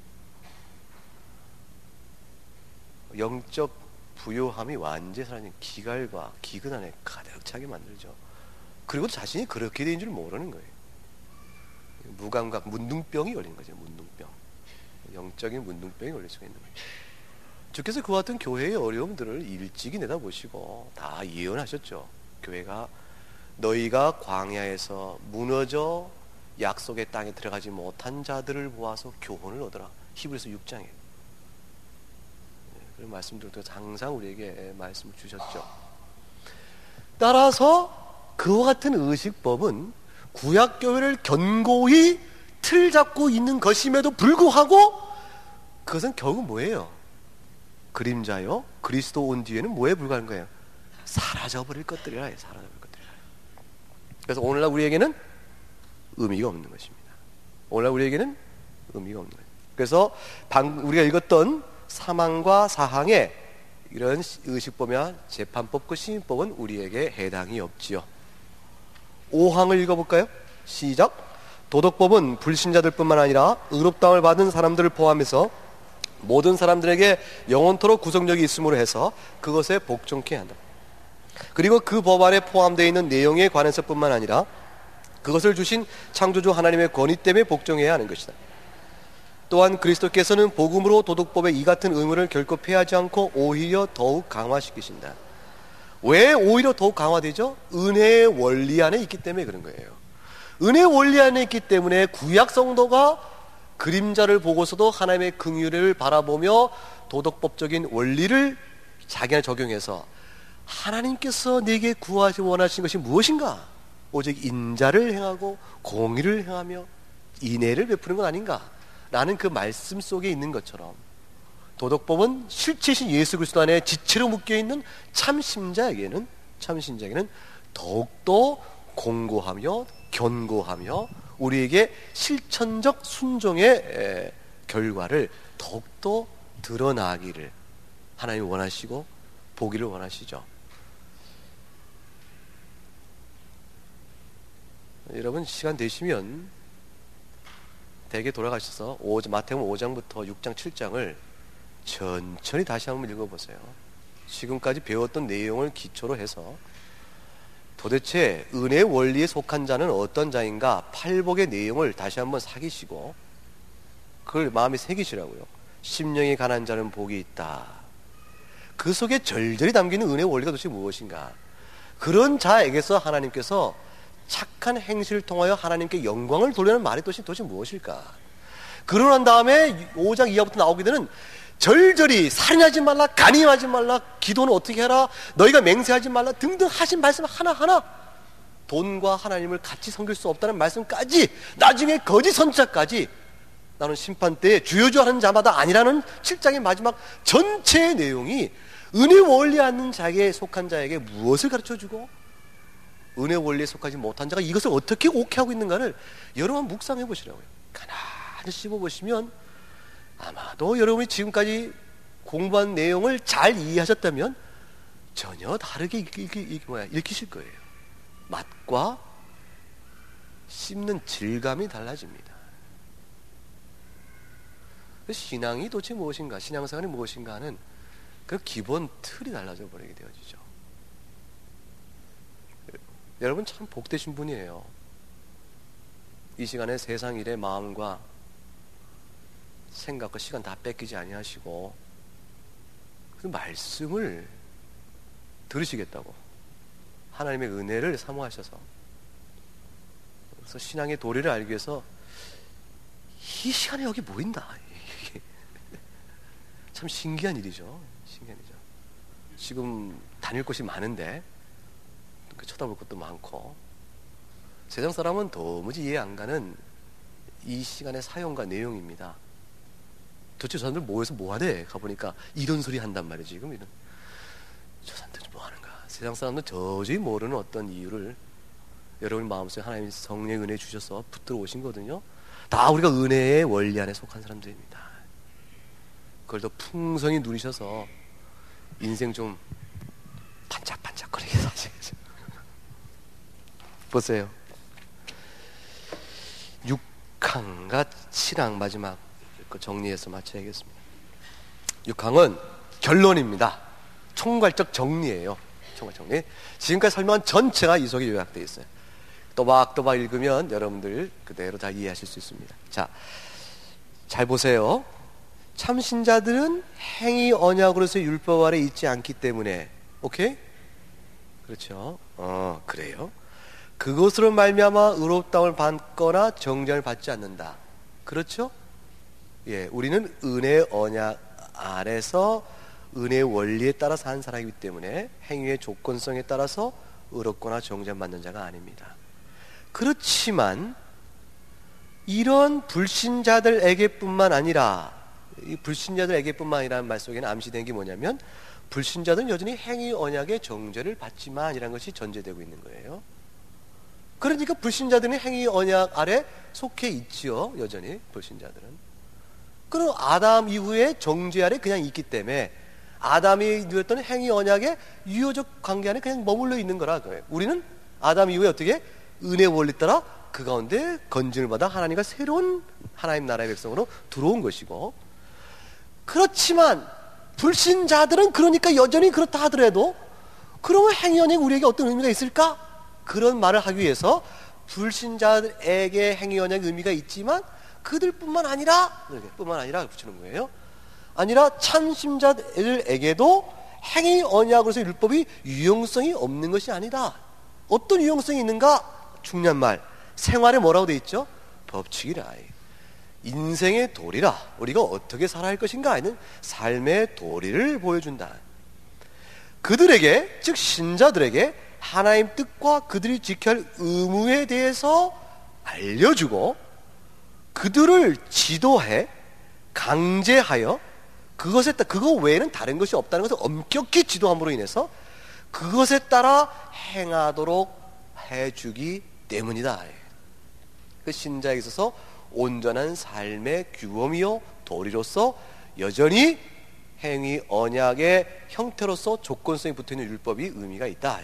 영적 부요함이 완전히 사라진 기갈과 기근 안에 가득 차게 만들죠. 그리고 자신이 그렇게 된 줄 모르는 거예요. 무감각, 문둥병이 걸리는 거죠. 문둥병. 영적인 문둥병이 걸릴 수가 있는 거예요. 주께서 그와 같은 교회의 어려움들을 일찍이 내다보시고 다 예언하셨죠. 교회가 너희가 광야에서 무너져 약속의 땅에 들어가지 못한 자들을 보아서 교훈을 얻어라. 히브리서 육 장에 그런 말씀들도 항상 우리에게 말씀을 주셨죠. 따라서 그와 같은 의식법은 구약교회를 견고히 틀 잡고 있는 것임에도 불구하고 그것은 결국 뭐예요? 그림자요. 그리스도 온 뒤에는 뭐에 불과한 거예요? 사라져버릴 것들이라 해요. 사라져버릴 것들이라. 그래서 오늘날 우리에게는 의미가 없는 것입니다. 오늘날 우리에게는 의미가 없는 거예요. 그래서 방, 우리가 읽었던 사망과 사항의 이런 의식법이나 재판법과 시민법은 우리에게 해당이 없지요. 오 항을 읽어볼까요? 시작. 도덕법은 불신자들 뿐만 아니라 의롭다함을 받은 사람들을 포함해서 모든 사람들에게 영원토록 구속력이 있음으로 해서 그것에 복종케 한다. 그리고 그 법 안에 포함되어 있는 내용에 관해서 뿐만 아니라 그것을 주신 창조주 하나님의 권위 때문에 복종해야 하는 것이다. 또한 그리스도께서는 복음으로 도덕법의 이 같은 의무를 결코 폐하지 않고 오히려 더욱 강화시키신다. 왜 오히려 더욱 강화되죠? 은혜의 원리 안에 있기 때문에 그런 거예요. 은혜의 원리 안에 있기 때문에 구약 성도가 그림자를 보고서도 하나님의 긍휼을 바라보며 도덕법적인 원리를 자기 안에 적용해서 하나님께서 내게 구하시 원하신 것이 무엇인가? 오직 인자를 행하고 공의를 행하며 인애를 베푸는 것 아닌가? 라는 그 말씀 속에 있는 것처럼 도덕법은 실체신 예수 그리스도 안에 지체로 묶여있는 참신자에게는 참신자에게는 더욱더 공고하며 견고하며 우리에게 실천적 순종의 결과를 더욱더 드러나기를 하나님이 원하시고 보기를 원하시죠. 여러분 시간 되시면 대개 돌아가셔서 마태복음 오 장부터 육 장, 칠 장을 천천히 다시 한번 읽어보세요. 지금까지 배웠던 내용을 기초로 해서 도대체 은혜의 원리에 속한 자는 어떤 자인가 팔복의 내용을 다시 한번 사기시고 그걸 마음에 새기시라고요. 심령이 가난한 자는 복이 있다. 그 속에 절절히 담기는 은혜의 원리가 도대체 무엇인가? 그런 자에게서 하나님께서 착한 행실을 통하여 하나님께 영광을 돌리는 말이 도대체 무엇일까? 그러고 난 다음에 오 장 이하부터 나오게 되는 절절히 살인하지 말라, 간음하지 말라, 기도는 어떻게 해라, 너희가 맹세하지 말라 등등 하신 말씀 하나하나 돈과 하나님을 같이 섬길 수 없다는 말씀까지 나중에 거짓 선지자까지 나는 심판 때에 주여주하는 자마다 아니라는 칠 장의 마지막 전체의 내용이 은혜 원리에 앉는 자에게 속한 자에게 무엇을 가르쳐주고 은혜 원리에 속하지 못한 자가 이것을 어떻게 옳게 하고 있는가를 여러분 묵상해 보시라고요. 가만히 씹어보시면 아마도 여러분이 지금까지 공부한 내용을 잘 이해하셨다면 전혀 다르게 읽, 읽, 읽, 뭐야, 읽히실 거예요. 맛과 씹는 질감이 달라집니다. 신앙이 도대체 무엇인가, 신앙생활이 무엇인가 하는 그 기본 틀이 달라져 버리게 되어지죠. 여러분 참 복되신 분이에요. 이 시간에 세상 일에 마음과 생각과 시간 다 뺏기지 아니하시고 그 말씀을 들으시겠다고 하나님의 은혜를 사모하셔서 그래서 신앙의 도리를 알기 위해서 이 시간에 여기 모인다. 참 신기한 일이죠. 신기한 일이죠. 지금 다닐 곳이 많은데 쳐다볼 것도 많고 세상 사람은 도무지 이해 안 가는 이 시간의 사용과 내용입니다. 도대체 저 사람들 모여서 뭐하대? 가보니까 이런 소리 한단 말이지. 지금 이런 저 사람들 뭐 하는가? 세상 사람들 도저히 모르는 어떤 이유를 여러분 마음속에 하나님 성령의 은혜 주셔서 붙들어 오신 거거든요. 다 우리가 은혜의 원리 안에 속한 사람들입니다. 그걸 더 풍성히 누리셔서 인생 좀 반짝반짝거리게 사시겠죠. 보세요. 육 강과 칠 항 마지막 정리해서 마쳐야겠습니다. 육 항은 결론입니다. 총괄적 정리예요. 총괄 정리. 지금까지 설명한 전체가 이 속에 요약되어 있어요. 또박또박 읽으면 여러분들 그대로 다 이해하실 수 있습니다. 자, 잘 보세요. 참신자들은 행위 언약으로서 율법 아래 있지 않기 때문에, 오케이? 그렇죠. 어, 그래요. 그것으로 말미암아 의롭다움을 받거나 정죄를 받지 않는다. 그렇죠? 예, 우리는 은혜 언약 아래서 은혜의 원리에 따라서 산 사람이기 때문에 행위의 조건성에 따라서 의롭거나 정죄받는 자가 아닙니다. 그렇지만 이런 불신자들에게뿐만 아니라 이 불신자들에게뿐만 아니라는 말 속에는 암시된 게 뭐냐면 불신자들은 여전히 행위 언약의 정죄를 받지만이라는 것이 전제되고 있는 거예요. 그러니까 불신자들은 행위 언약 아래 속해 있지요. 여전히 불신자들은. 그리고 아담 이후에 정죄 아래 그냥 있기 때문에 아담이 누렸던 행위 언약의 유효적 관계 안에 그냥 머물러 있는 거라 그래요. 우리는 아담 이후에 어떻게 은혜 원리 따라 그 가운데 건진을 받아 하나님과 새로운 하나님 나라의 백성으로 들어온 것이고, 그렇지만 불신자들은 그러니까 여전히 그렇다 하더라도 그러면 행위 언약이 우리에게 어떤 의미가 있을까? 그런 말을 하기 위해서 불신자에게 행위 언약의 의미가 있지만 그들뿐만 아니라 이렇게 뿐만 아니라 붙이는 거예요. 아니라 참신자들에게도 행위 언약으로서 율법이 유용성이 없는 것이 아니다. 어떤 유용성이 있는가? 중요한 말. 생활에 뭐라고 돼 있죠? 법칙이라. 인생의 도리라. 우리가 어떻게 살아야 할 것인가 하는 삶의 도리를 보여준다. 그들에게, 즉 신자들에게 하나님 뜻과 그들이 지켜야 할 의무에 대해서 알려주고 그들을 지도해 강제하여 그것에 따라 그거 외에는 다른 것이 없다는 것을 엄격히 지도함으로 인해서 그것에 따라 행하도록 해주기 때문이다. 그 신자에 있어서 온전한 삶의 규범이요 도리로서 여전히 행위 언약의 형태로서 조건성이 붙어있는 율법이 의미가 있다.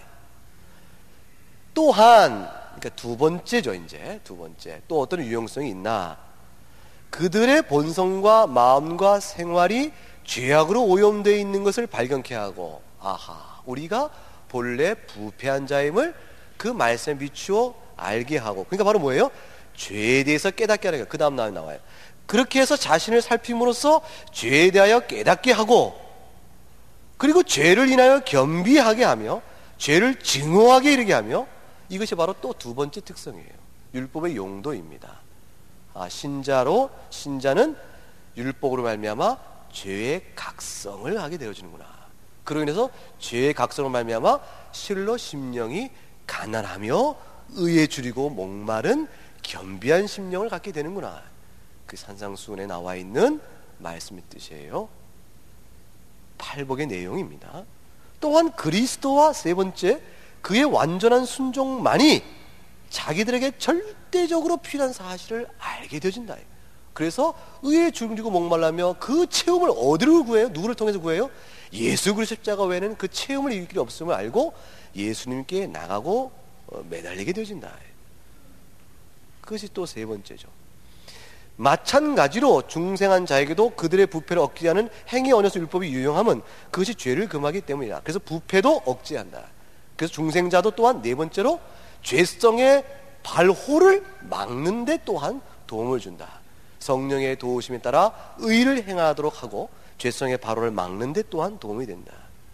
또한 그러니까 두 번째죠. 이제 두 번째 또 어떤 유용성이 있나? 그들의 본성과 마음과 생활이 죄악으로 오염되어 있는 것을 발견케 하고, 아하, 우리가 본래 부패한 자임을 그 말씀에 비추어 알게 하고, 그러니까 바로 뭐예요? 죄에 대해서 깨닫게 하는 거예요. 그 다음 나와요. 그렇게 해서 자신을 살핌으로써 죄에 대하여 깨닫게 하고, 그리고 죄를 인하여 겸비하게 하며 죄를 증오하게 이르게 하며, 이것이 바로 또 두 번째 특성이에요. 율법의 용도입니다. 아, 신자로 신자는 율법으로 말미암아 죄의 각성을 하게 되어지는구나. 그로 인해서 죄의 각성으로 말미암아 실로 심령이 가난하며 의에 줄이고 목마른 겸비한 심령을 갖게 되는구나. 그 산상수훈에 나와 있는 말씀의 뜻이에요. 팔복의 내용입니다. 또한 그리스도와 세 번째 그의 완전한 순종만이 자기들에게 절대적으로 필요한 사실을 알게 되어진다. 그래서 의에 줄이고 목말라며 그 체험을 어디로 구해요? 누구를 통해서 구해요? 예수 그리스도 십자가 외에는 그 체험을 이길 길이 없음을 알고 예수님께 나가고 매달리게 되어진다. 그것이 또 세 번째죠. 마찬가지로 중생한 자에게도 그들의 부패를 억제하는 행위 언약서 율법이 유용함은 그것이 죄를 금하기 때문이다. 그래서 부패도 억제한다. 그래서 중생자도 또한 네 번째로 죄성의 발호를 막는 데 또한 도움을 준다. 성령의 도우심에 따라 의를 행하도록 하고 죄성의 발호를 막는 데 또한 도움이 된다.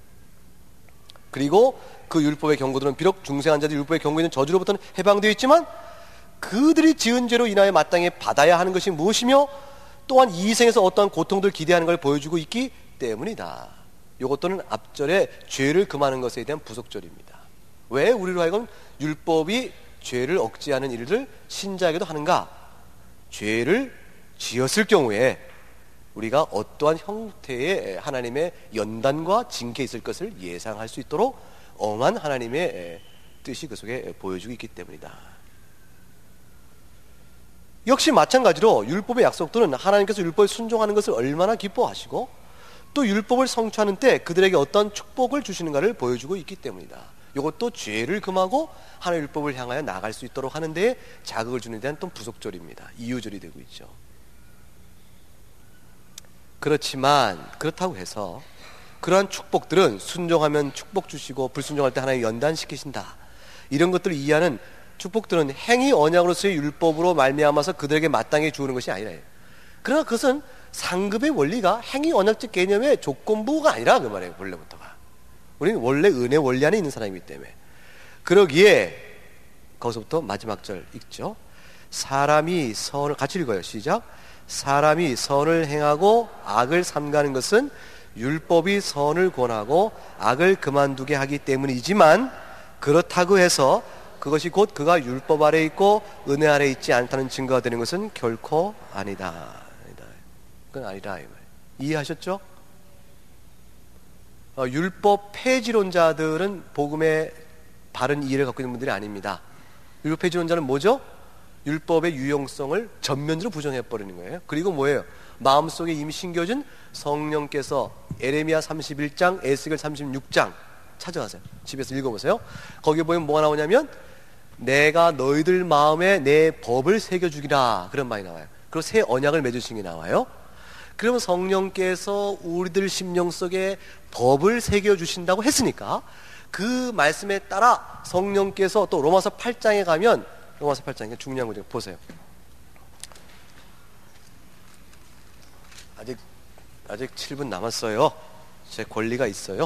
그리고 그 율법의 경고들은 비록 중생한 자들 율법의 경고에 있는 저주로부터는 해방되어 있지만 그들이 지은 죄로 인하여 마땅히 받아야 하는 것이 무엇이며 또한 이 생에서 어떠한 고통들을 기대하는 걸 보여주고 있기 때문이다. 이것도는 앞절에 죄를 금하는 것에 대한 부속절입니다. 왜 우리로 하여금 율법이 죄를 억제하는 일을 신자에게도 하는가? 죄를 지었을 경우에 우리가 어떠한 형태의 하나님의 연단과 징계가 있을 것을 예상할 수 있도록 엄한 하나님의 뜻이 그 속에 보여주고 있기 때문이다. 역시 마찬가지로 율법의 약속들은 하나님께서 율법에 순종하는 것을 얼마나 기뻐하시고 또 율법을 성취하는 때 그들에게 어떤 축복을 주시는가를 보여주고 있기 때문이다. 이것도 죄를 금하고 하나님의 율법을 향하여 나아갈 수 있도록 하는 데에 자극을 주는 데 대한 또 부속절입니다. 이유절이 되고 있죠. 그렇지만 그렇다고 해서 그러한 축복들은 순종하면 축복 주시고 불순종할 때 하나님 연단시키신다. 이런 것들을 이해하는 축복들은 행위 언약으로서의 율법으로 말미암아서 그들에게 마땅히 주는 것이 아니라, 그러나 그것은 상급의 원리가 행위 언약적 개념의 조건부가 아니라 그 말이에요. 원래부터가 우리는 원래 은혜 원리 안에 있는 사람이기 때문에. 그러기에 거기서부터 마지막 절 읽죠. 사람이 선을 같이 읽어요. 시작. 사람이 선을 행하고 악을 삼가는 것은 율법이 선을 권하고 악을 그만두게 하기 때문이지만 그렇다고 해서 그것이 곧 그가 율법 아래 있고 은혜 아래 있지 않다는 증거가 되는 것은 결코 아니다. 아니다. 그건 아니다. 이해하셨죠? 어, 율법 폐지론자들은 복음의 바른 이해를 갖고 있는 분들이 아닙니다. 율법 폐지론자는 뭐죠? 율법의 유용성을 전면적으로 부정해버리는 거예요. 그리고 뭐예요? 마음속에 이미 심겨진 성령께서 에레미야 삼십일 장, 에스겔 삼십육 장 찾아가세요. 집에서 읽어보세요. 거기에 보면 뭐가 나오냐면 내가 너희들 마음에 내 법을 새겨주기라, 그런 말이 나와요. 그리고 새 언약을 맺으신 게 나와요. 그러면 성령께서 우리들 심령 속에 법을 새겨주신다고 했으니까 그 말씀에 따라 성령께서 또 로마서 팔 장에 가면 로마서 팔 장 중요한 구절 보세요. 아직 아직 칠 분 남았어요. 제 권리가 있어요.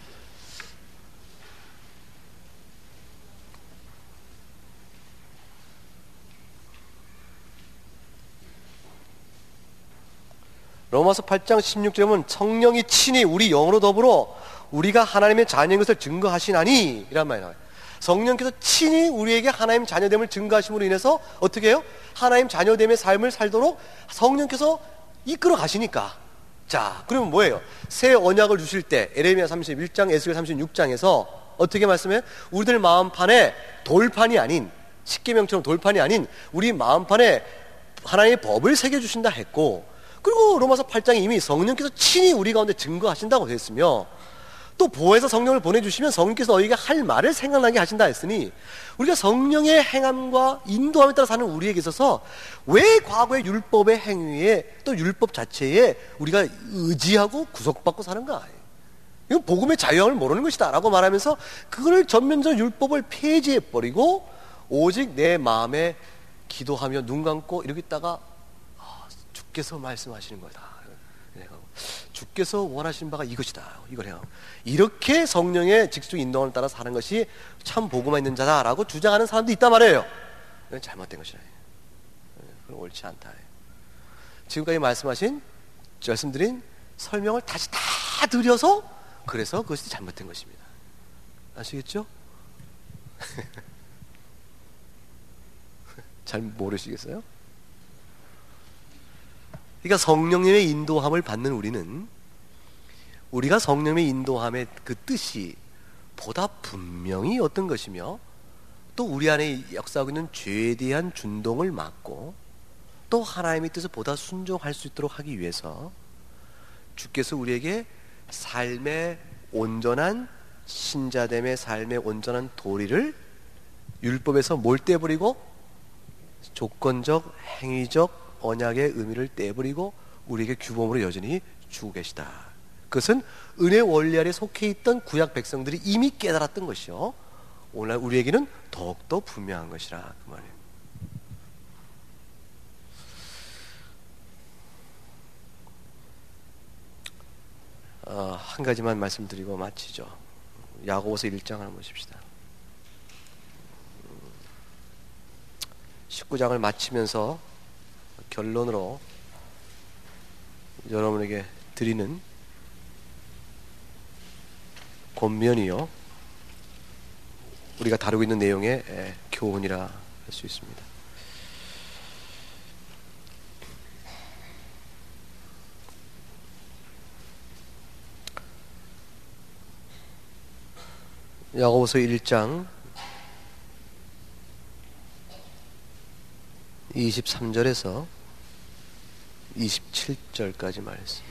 로마서 팔 장 십육 절에 보면 성령이 친히 우리 영으로 더불어 우리가 하나님의 자녀인 것을 증거하시나니 이란 말이 나와요. 성령께서 친히 우리에게 하나님 자녀됨을 증거하심으로 인해서 어떻게 해요? 하나님 자녀됨의 삶을 살도록 성령께서 이끌어 가시니까. 자, 그러면 뭐예요? 새 언약을 주실 때 에레미야 삼십일 장, 에스겔 삼십육 장에서 어떻게 말씀해요? 우리들 마음판에 돌판이 아닌, 십계명처럼 돌판이 아닌 우리 마음판에 하나님의 법을 새겨주신다 했고, 그리고 로마서 팔 장에 이미 성령께서 친히 우리 가운데 증거하신다고 되어 있으며, 또 보혜사 성령을 보내주시면 성령께서 너희에게 할 말을 생각나게 하신다 했으니, 우리가 성령의 행함과 인도함에 따라 사는 우리에게 있어서 왜 과거의 율법의 행위에 또 율법 자체에 우리가 의지하고 구속받고 사는가? 이건 복음의 자유함을 모르는 것이다 라고 말하면서 그거를 전면적으로 율법을 폐지해버리고 오직 내 마음에 기도하며 눈 감고 이러고 있다가 아, 주께서 말씀하시는 거다, 주께서 원하신 바가 이것이다, 이걸 해요. 이렇게 성령의 직접 인도함을 따라 사는 것이 참 복음만 있는 자다라고 주장하는 사람도 있단 말이에요. 이건 잘못된 것이라. 그건 옳지 않다. 지금까지 말씀하신 말씀드린 설명을 다시 다 드려서 그래서 그것이 잘못된 것입니다. 아시겠죠? 잘 모르시겠어요? 그러니까 성령님의 인도함을 받는 우리는 우리가 성령의 인도함의 그 뜻이 보다 분명히 어떤 것이며, 또 우리 안에 역사하고 있는 죄에 대한 준동을 막고 또 하나님의 뜻을 보다 순종할 수 있도록 하기 위해서 주께서 우리에게 삶의 온전한 신자됨의 삶의 온전한 도리를 율법에서 뭘 떼버리고 조건적 행위적 언약의 의미를 떼버리고 우리에게 규범으로 여전히 주고 계시다. 그것은 은혜 원리 아래 속해 있던 구약 백성들이 이미 깨달았던 것이요, 오늘 우리에게는 더욱더 분명한 것이라 그 말이에요. 어, 한 가지만 말씀드리고 마치죠. 야고보서 일 장을 한번 보십시다. 십구 장을 마치면서 결론으로 여러분에게 드리는 권면이요, 우리가 다루고 있는 내용의 교훈이라 할 수 있습니다. 야고보서 일 장 이십삼 절에서 이십칠 절까지 말씀,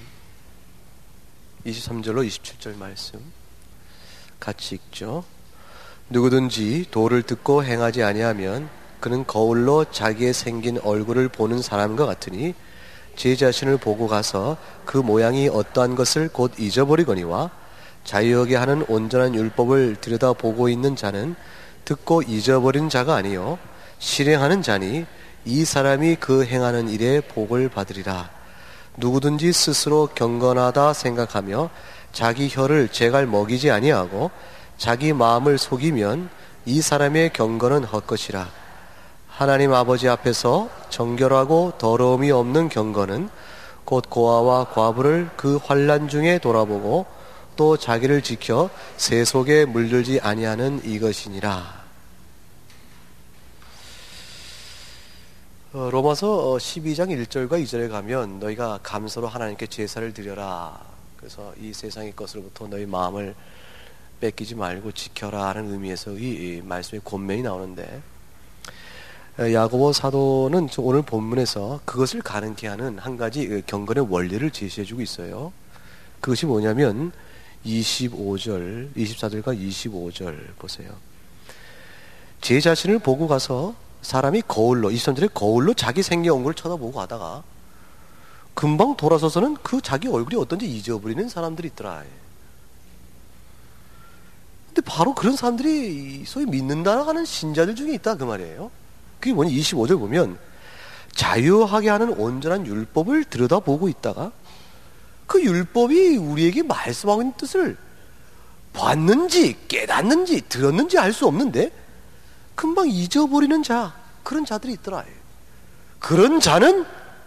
이십삼 절로 이십칠 절 말씀 같이 읽죠. 누구든지 도를 듣고 행하지 아니하면 그는 거울로 자기의 생긴 얼굴을 보는 사람과 같으니 제 자신을 보고 가서 그 모양이 어떠한 것을 곧 잊어버리거니와 자유하게 하는 온전한 율법을 들여다보고 있는 자는 듣고 잊어버린 자가 아니요 실행하는 자니 이 사람이 그 행하는 일에 복을 받으리라. 누구든지 스스로 경건하다 생각하며 자기 혀를 제갈 먹이지 아니하고 자기 마음을 속이면 이 사람의 경건은 헛것이라. 하나님 아버지 앞에서 정결하고 더러움이 없는 경건은 곧 고아와 과부를 그 환난 중에 돌아보고 또 자기를 지켜 세속에 물들지 아니하는 이것이니라. 어, 로마서 십이 장 일 절과 이 절에 가면 너희가 감사로 하나님께 제사를 드려라, 그래서 이 세상의 것으로부터 너희 마음을 뺏기지 말고 지켜라 하는 의미에서 이, 이 말씀의 권면이 나오는데, 야고보 사도는 오늘 본문에서 그것을 가능케 하는 한 가지 경건의 원리를 제시해주고 있어요. 그것이 뭐냐면 이십오 절, 이십사 절과 이십오 절 보세요. 제 자신을 보고 가서 사람이 거울로, 이십삼 절에 거울로 자기 생긴 얼굴을 쳐다보고 하다가 금방 돌아서서는 그 자기 얼굴이 어떤지 잊어버리는 사람들이 있더라. 근데 바로 그런 사람들이 소위 믿는다고 하는 신자들 중에 있다 그 말이에요. 그게 뭐냐, 이십오 절 보면 자유하게 하는 온전한 율법을 들여다보고 있다가 그 율법이 우리에게 말씀하고 있는 뜻을 봤는지 깨닫는지 들었는지 알 수 없는데 금방 잊어버리는 자, 그런 자들이 있더라. 그런 자는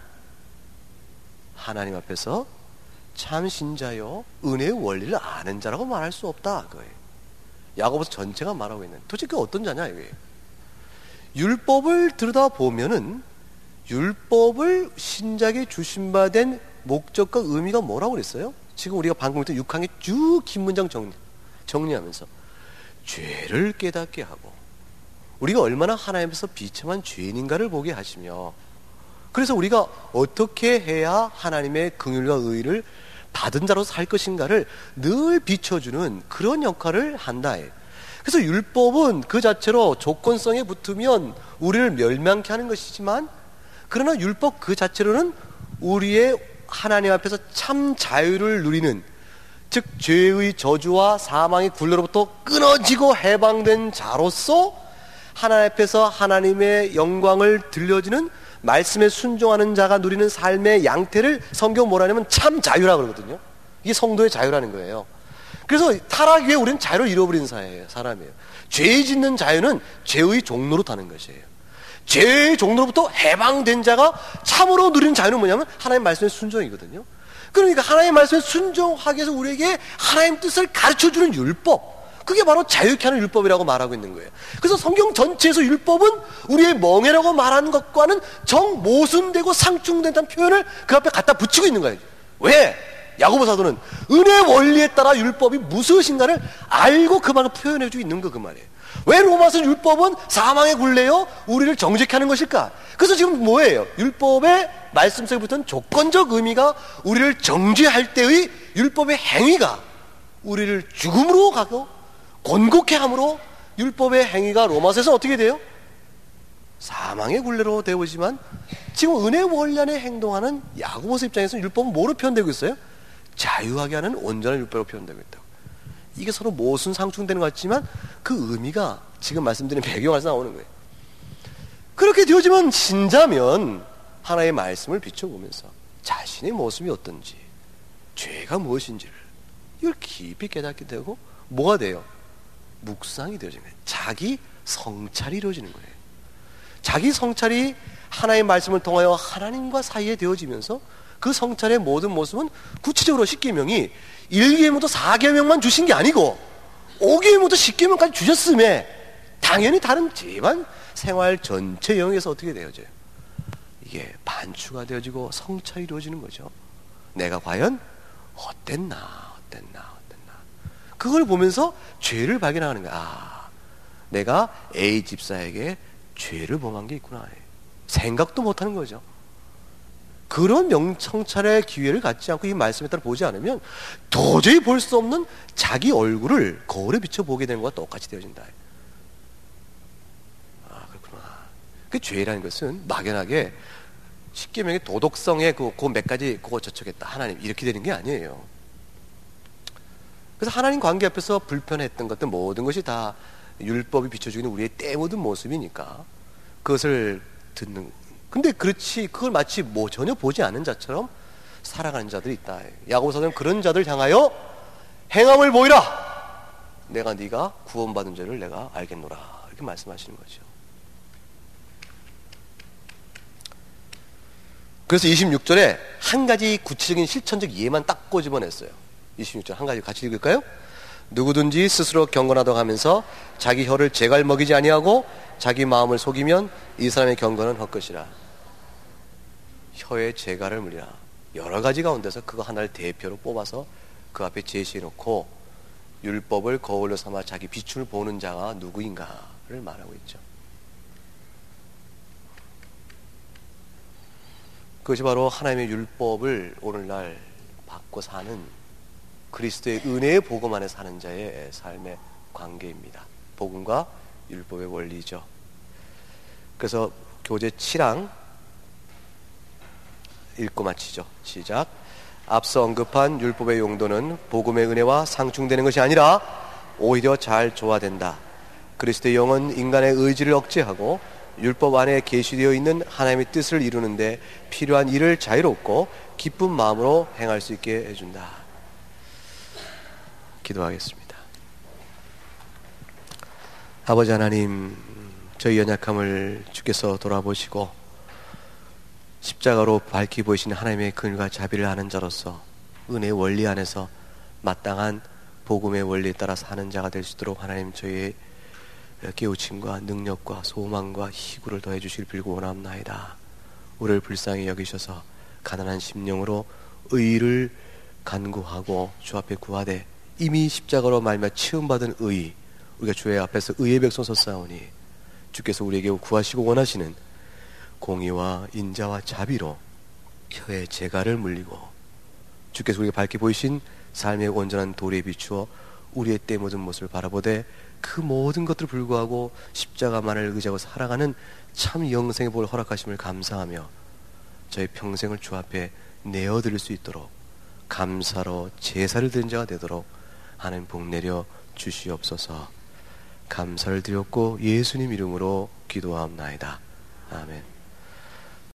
하나님 앞에서 참 신자요 은혜의 원리를 아는 자라고 말할 수 없다, 그거예요. 야고보서 전체가 말하고 있는, 도대체 그 어떤 자냐 이거예요. 율법을 들여다보면은 율법을 신자에게 주신 바 된 목적과 의미가 뭐라고 그랬어요? 지금 우리가 방금 했던 육 항의 쭉 긴 문장 정리, 정리하면서 죄를 깨닫게 하고 우리가 얼마나 하나님 앞에서 비참한 죄인인가를 보게 하시며, 그래서 우리가 어떻게 해야 하나님의 긍휼과 의를 받은 자로서 살 것인가를 늘 비춰주는 그런 역할을 한다. 그래서 율법은 그 자체로 조건성에 붙으면 우리를 멸망케 하는 것이지만, 그러나 율법 그 자체로는 우리의 하나님 앞에서 참 자유를 누리는, 즉 죄의 저주와 사망의 굴레로부터 끊어지고 해방된 자로서 하나님 앞에서 하나님의 영광을 들려주는 말씀에 순종하는 자가 누리는 삶의 양태를 성경 뭐라 하냐면 참 자유라고 그러거든요. 이게 성도의 자유라는 거예요. 그래서 타락 위에 우리는 자유를 잃어버린 사회예요, 사람이에요. 죄 짓는 자유는 죄의 종로로 타는 것이에요. 죄의 종로로부터 해방된 자가 참으로 누리는 자유는 뭐냐면 하나님 말씀의 순종이거든요. 그러니까 하나님 말씀에 순종하기 위해서 우리에게 하나님 뜻을 가르쳐주는 율법, 그게 바로 자유케 하는 율법이라고 말하고 있는 거예요. 그래서 성경 전체에서 율법은 우리의 멍해라고 말하는 것과는 정모순되고 상충된다는 표현을 그 앞에 갖다 붙이고 있는 거예요. 왜? 야고보 사도는 은혜의 원리에 따라 율법이 무엇인가를 알고 그 말을 표현해주고 있는 거, 그 말이에요. 왜 로마서 율법은 사망의 굴레요 우리를 정죄케 하는 것일까? 그래서 지금 뭐예요? 율법의 말씀 속에 붙은 조건적 의미가 우리를 정죄할 때의 율법의 행위가 우리를 죽음으로 가고 곤곡케 함으로 율법의 행위가 로마서에서 어떻게 돼요? 사망의 굴레로 되어지만, 지금 은혜 원리 안에 행동하는 야고보서 입장에서는 율법은 뭐로 표현되고 있어요? 자유하게 하는 온전한 율법으로 표현되고 있다고. 이게 서로 모순 상충되는 것 같지만 그 의미가 지금 말씀드린 배경에서 나오는 거예요. 그렇게 되어지면 신자면 하나의 말씀을 비춰보면서 자신의 모습이 어떤지, 죄가 무엇인지를 이걸 깊이 깨닫게 되고 뭐가 돼요? 묵상이 되어지는 거예요. 자기 성찰이 이루어지는 거예요. 자기 성찰이 하나님의 말씀을 통하여 하나님과 사이에 되어지면서 그 성찰의 모든 모습은 구체적으로 십계명이 일계명부터 사계명만 주신 게 아니고 오계명부터 십계명까지 주셨음에 당연히 다른 집안 생활 전체 영역에서 어떻게 되어져요? 이게 반추가 되어지고 성찰이 이루어지는 거죠. 내가 과연 어땠나 어땠나 어땠나 그걸 보면서 죄를 발견하는 거야. 아, 내가 A 집사에게 죄를 범한 게 있구나. 생각도 못하는 거죠. 그런 명성찰의 기회를 갖지 않고 이 말씀에 따라 보지 않으면 도저히 볼 수 없는 자기 얼굴을 거울에 비춰보게 되는 것과 똑같이 되어진다. 아, 그렇구나. 그 죄라는 것은 막연하게 십계명의 도덕성에 그, 그 몇 가지 그거 저촉했다 하나님 이렇게 되는 게 아니에요. 그래서 하나님 관계 앞에서 불편했던 것들 모든 것이 다 율법이 비춰주는 우리의 때 묻은 모습이니까 그것을 듣는. 근데 그렇지 그걸 마치 뭐 전혀 보지 않은 자처럼 살아가는 자들이 있다. 야고보서는 그런 자들 향하여 행함을 보이라. 내가 네가 구원받은 죄를 내가 알겠노라. 이렇게 말씀하시는 거죠. 그래서 이십육 절에 한 가지 구체적인 실천적 예만 딱 꼬집어냈어요. 이십육 절 한 가지 같이 읽을까요? 누구든지 스스로 경건하다고 하면서 자기 혀를 재갈 먹이지 아니하고 자기 마음을 속이면 이 사람의 경건은 헛것이라. 혀에 재갈을 물리라. 여러 가지 가운데서 그거 하나를 대표로 뽑아서 그 앞에 제시해놓고 율법을 거울로 삼아 자기 빛을 보는 자가 누구인가를 말하고 있죠. 그것이 바로 하나님의 율법을 오늘날 받고 사는 그리스도의 은혜의 복음 안에 사는 자의 삶의 관계입니다. 복음과 율법의 원리죠. 그래서 교재 칠 항 읽고 마치죠. 시작. 앞서 언급한 율법의 용도는 복음의 은혜와 상충되는 것이 아니라 오히려 잘 조화된다. 그리스도의 영은 인간의 의지를 억제하고 율법 안에 계시되어 있는 하나님의 뜻을 이루는데 필요한 일을 자유롭고 기쁜 마음으로 행할 수 있게 해준다. 기도하겠습니다. 아버지 하나님, 저희 연약함을 주께서 돌아보시고 십자가로 밝히 보이시는 하나님의 긍휼과 자비를 아는 자로서 은혜의 원리 안에서 마땅한 복음의 원리에 따라 사는 자가 될 수 있도록 하나님 저희의 깨우침과 능력과 소망과 희구를 더해 주시길 빌고 원합나이다. 우리를 불쌍히 여기셔서 가난한 심령으로 의를 간구하고 주 앞에 구하되 이미 십자가로 말미암아 치움받은 의, 우리가 주의 앞에서 의의 백성 섰사오니 주께서 우리에게 구하시고 원하시는 공의와 인자와 자비로 혀의 재갈을 물리고 주께서 우리에게 밝게 보이신 삶의 온전한 도리에 비추어 우리의 때 모든 모습을 바라보되 그 모든 것들을 불구하고 십자가만을 의지하고 살아가는 참 영생의 복을 허락하심을 감사하며 저희 평생을 주 앞에 내어드릴 수 있도록 감사로 제사를 드린 자가 되도록 하나님 복 내려 주시옵소서. 감사를 드렸고 예수님 이름으로 기도하옵나이다. 아멘.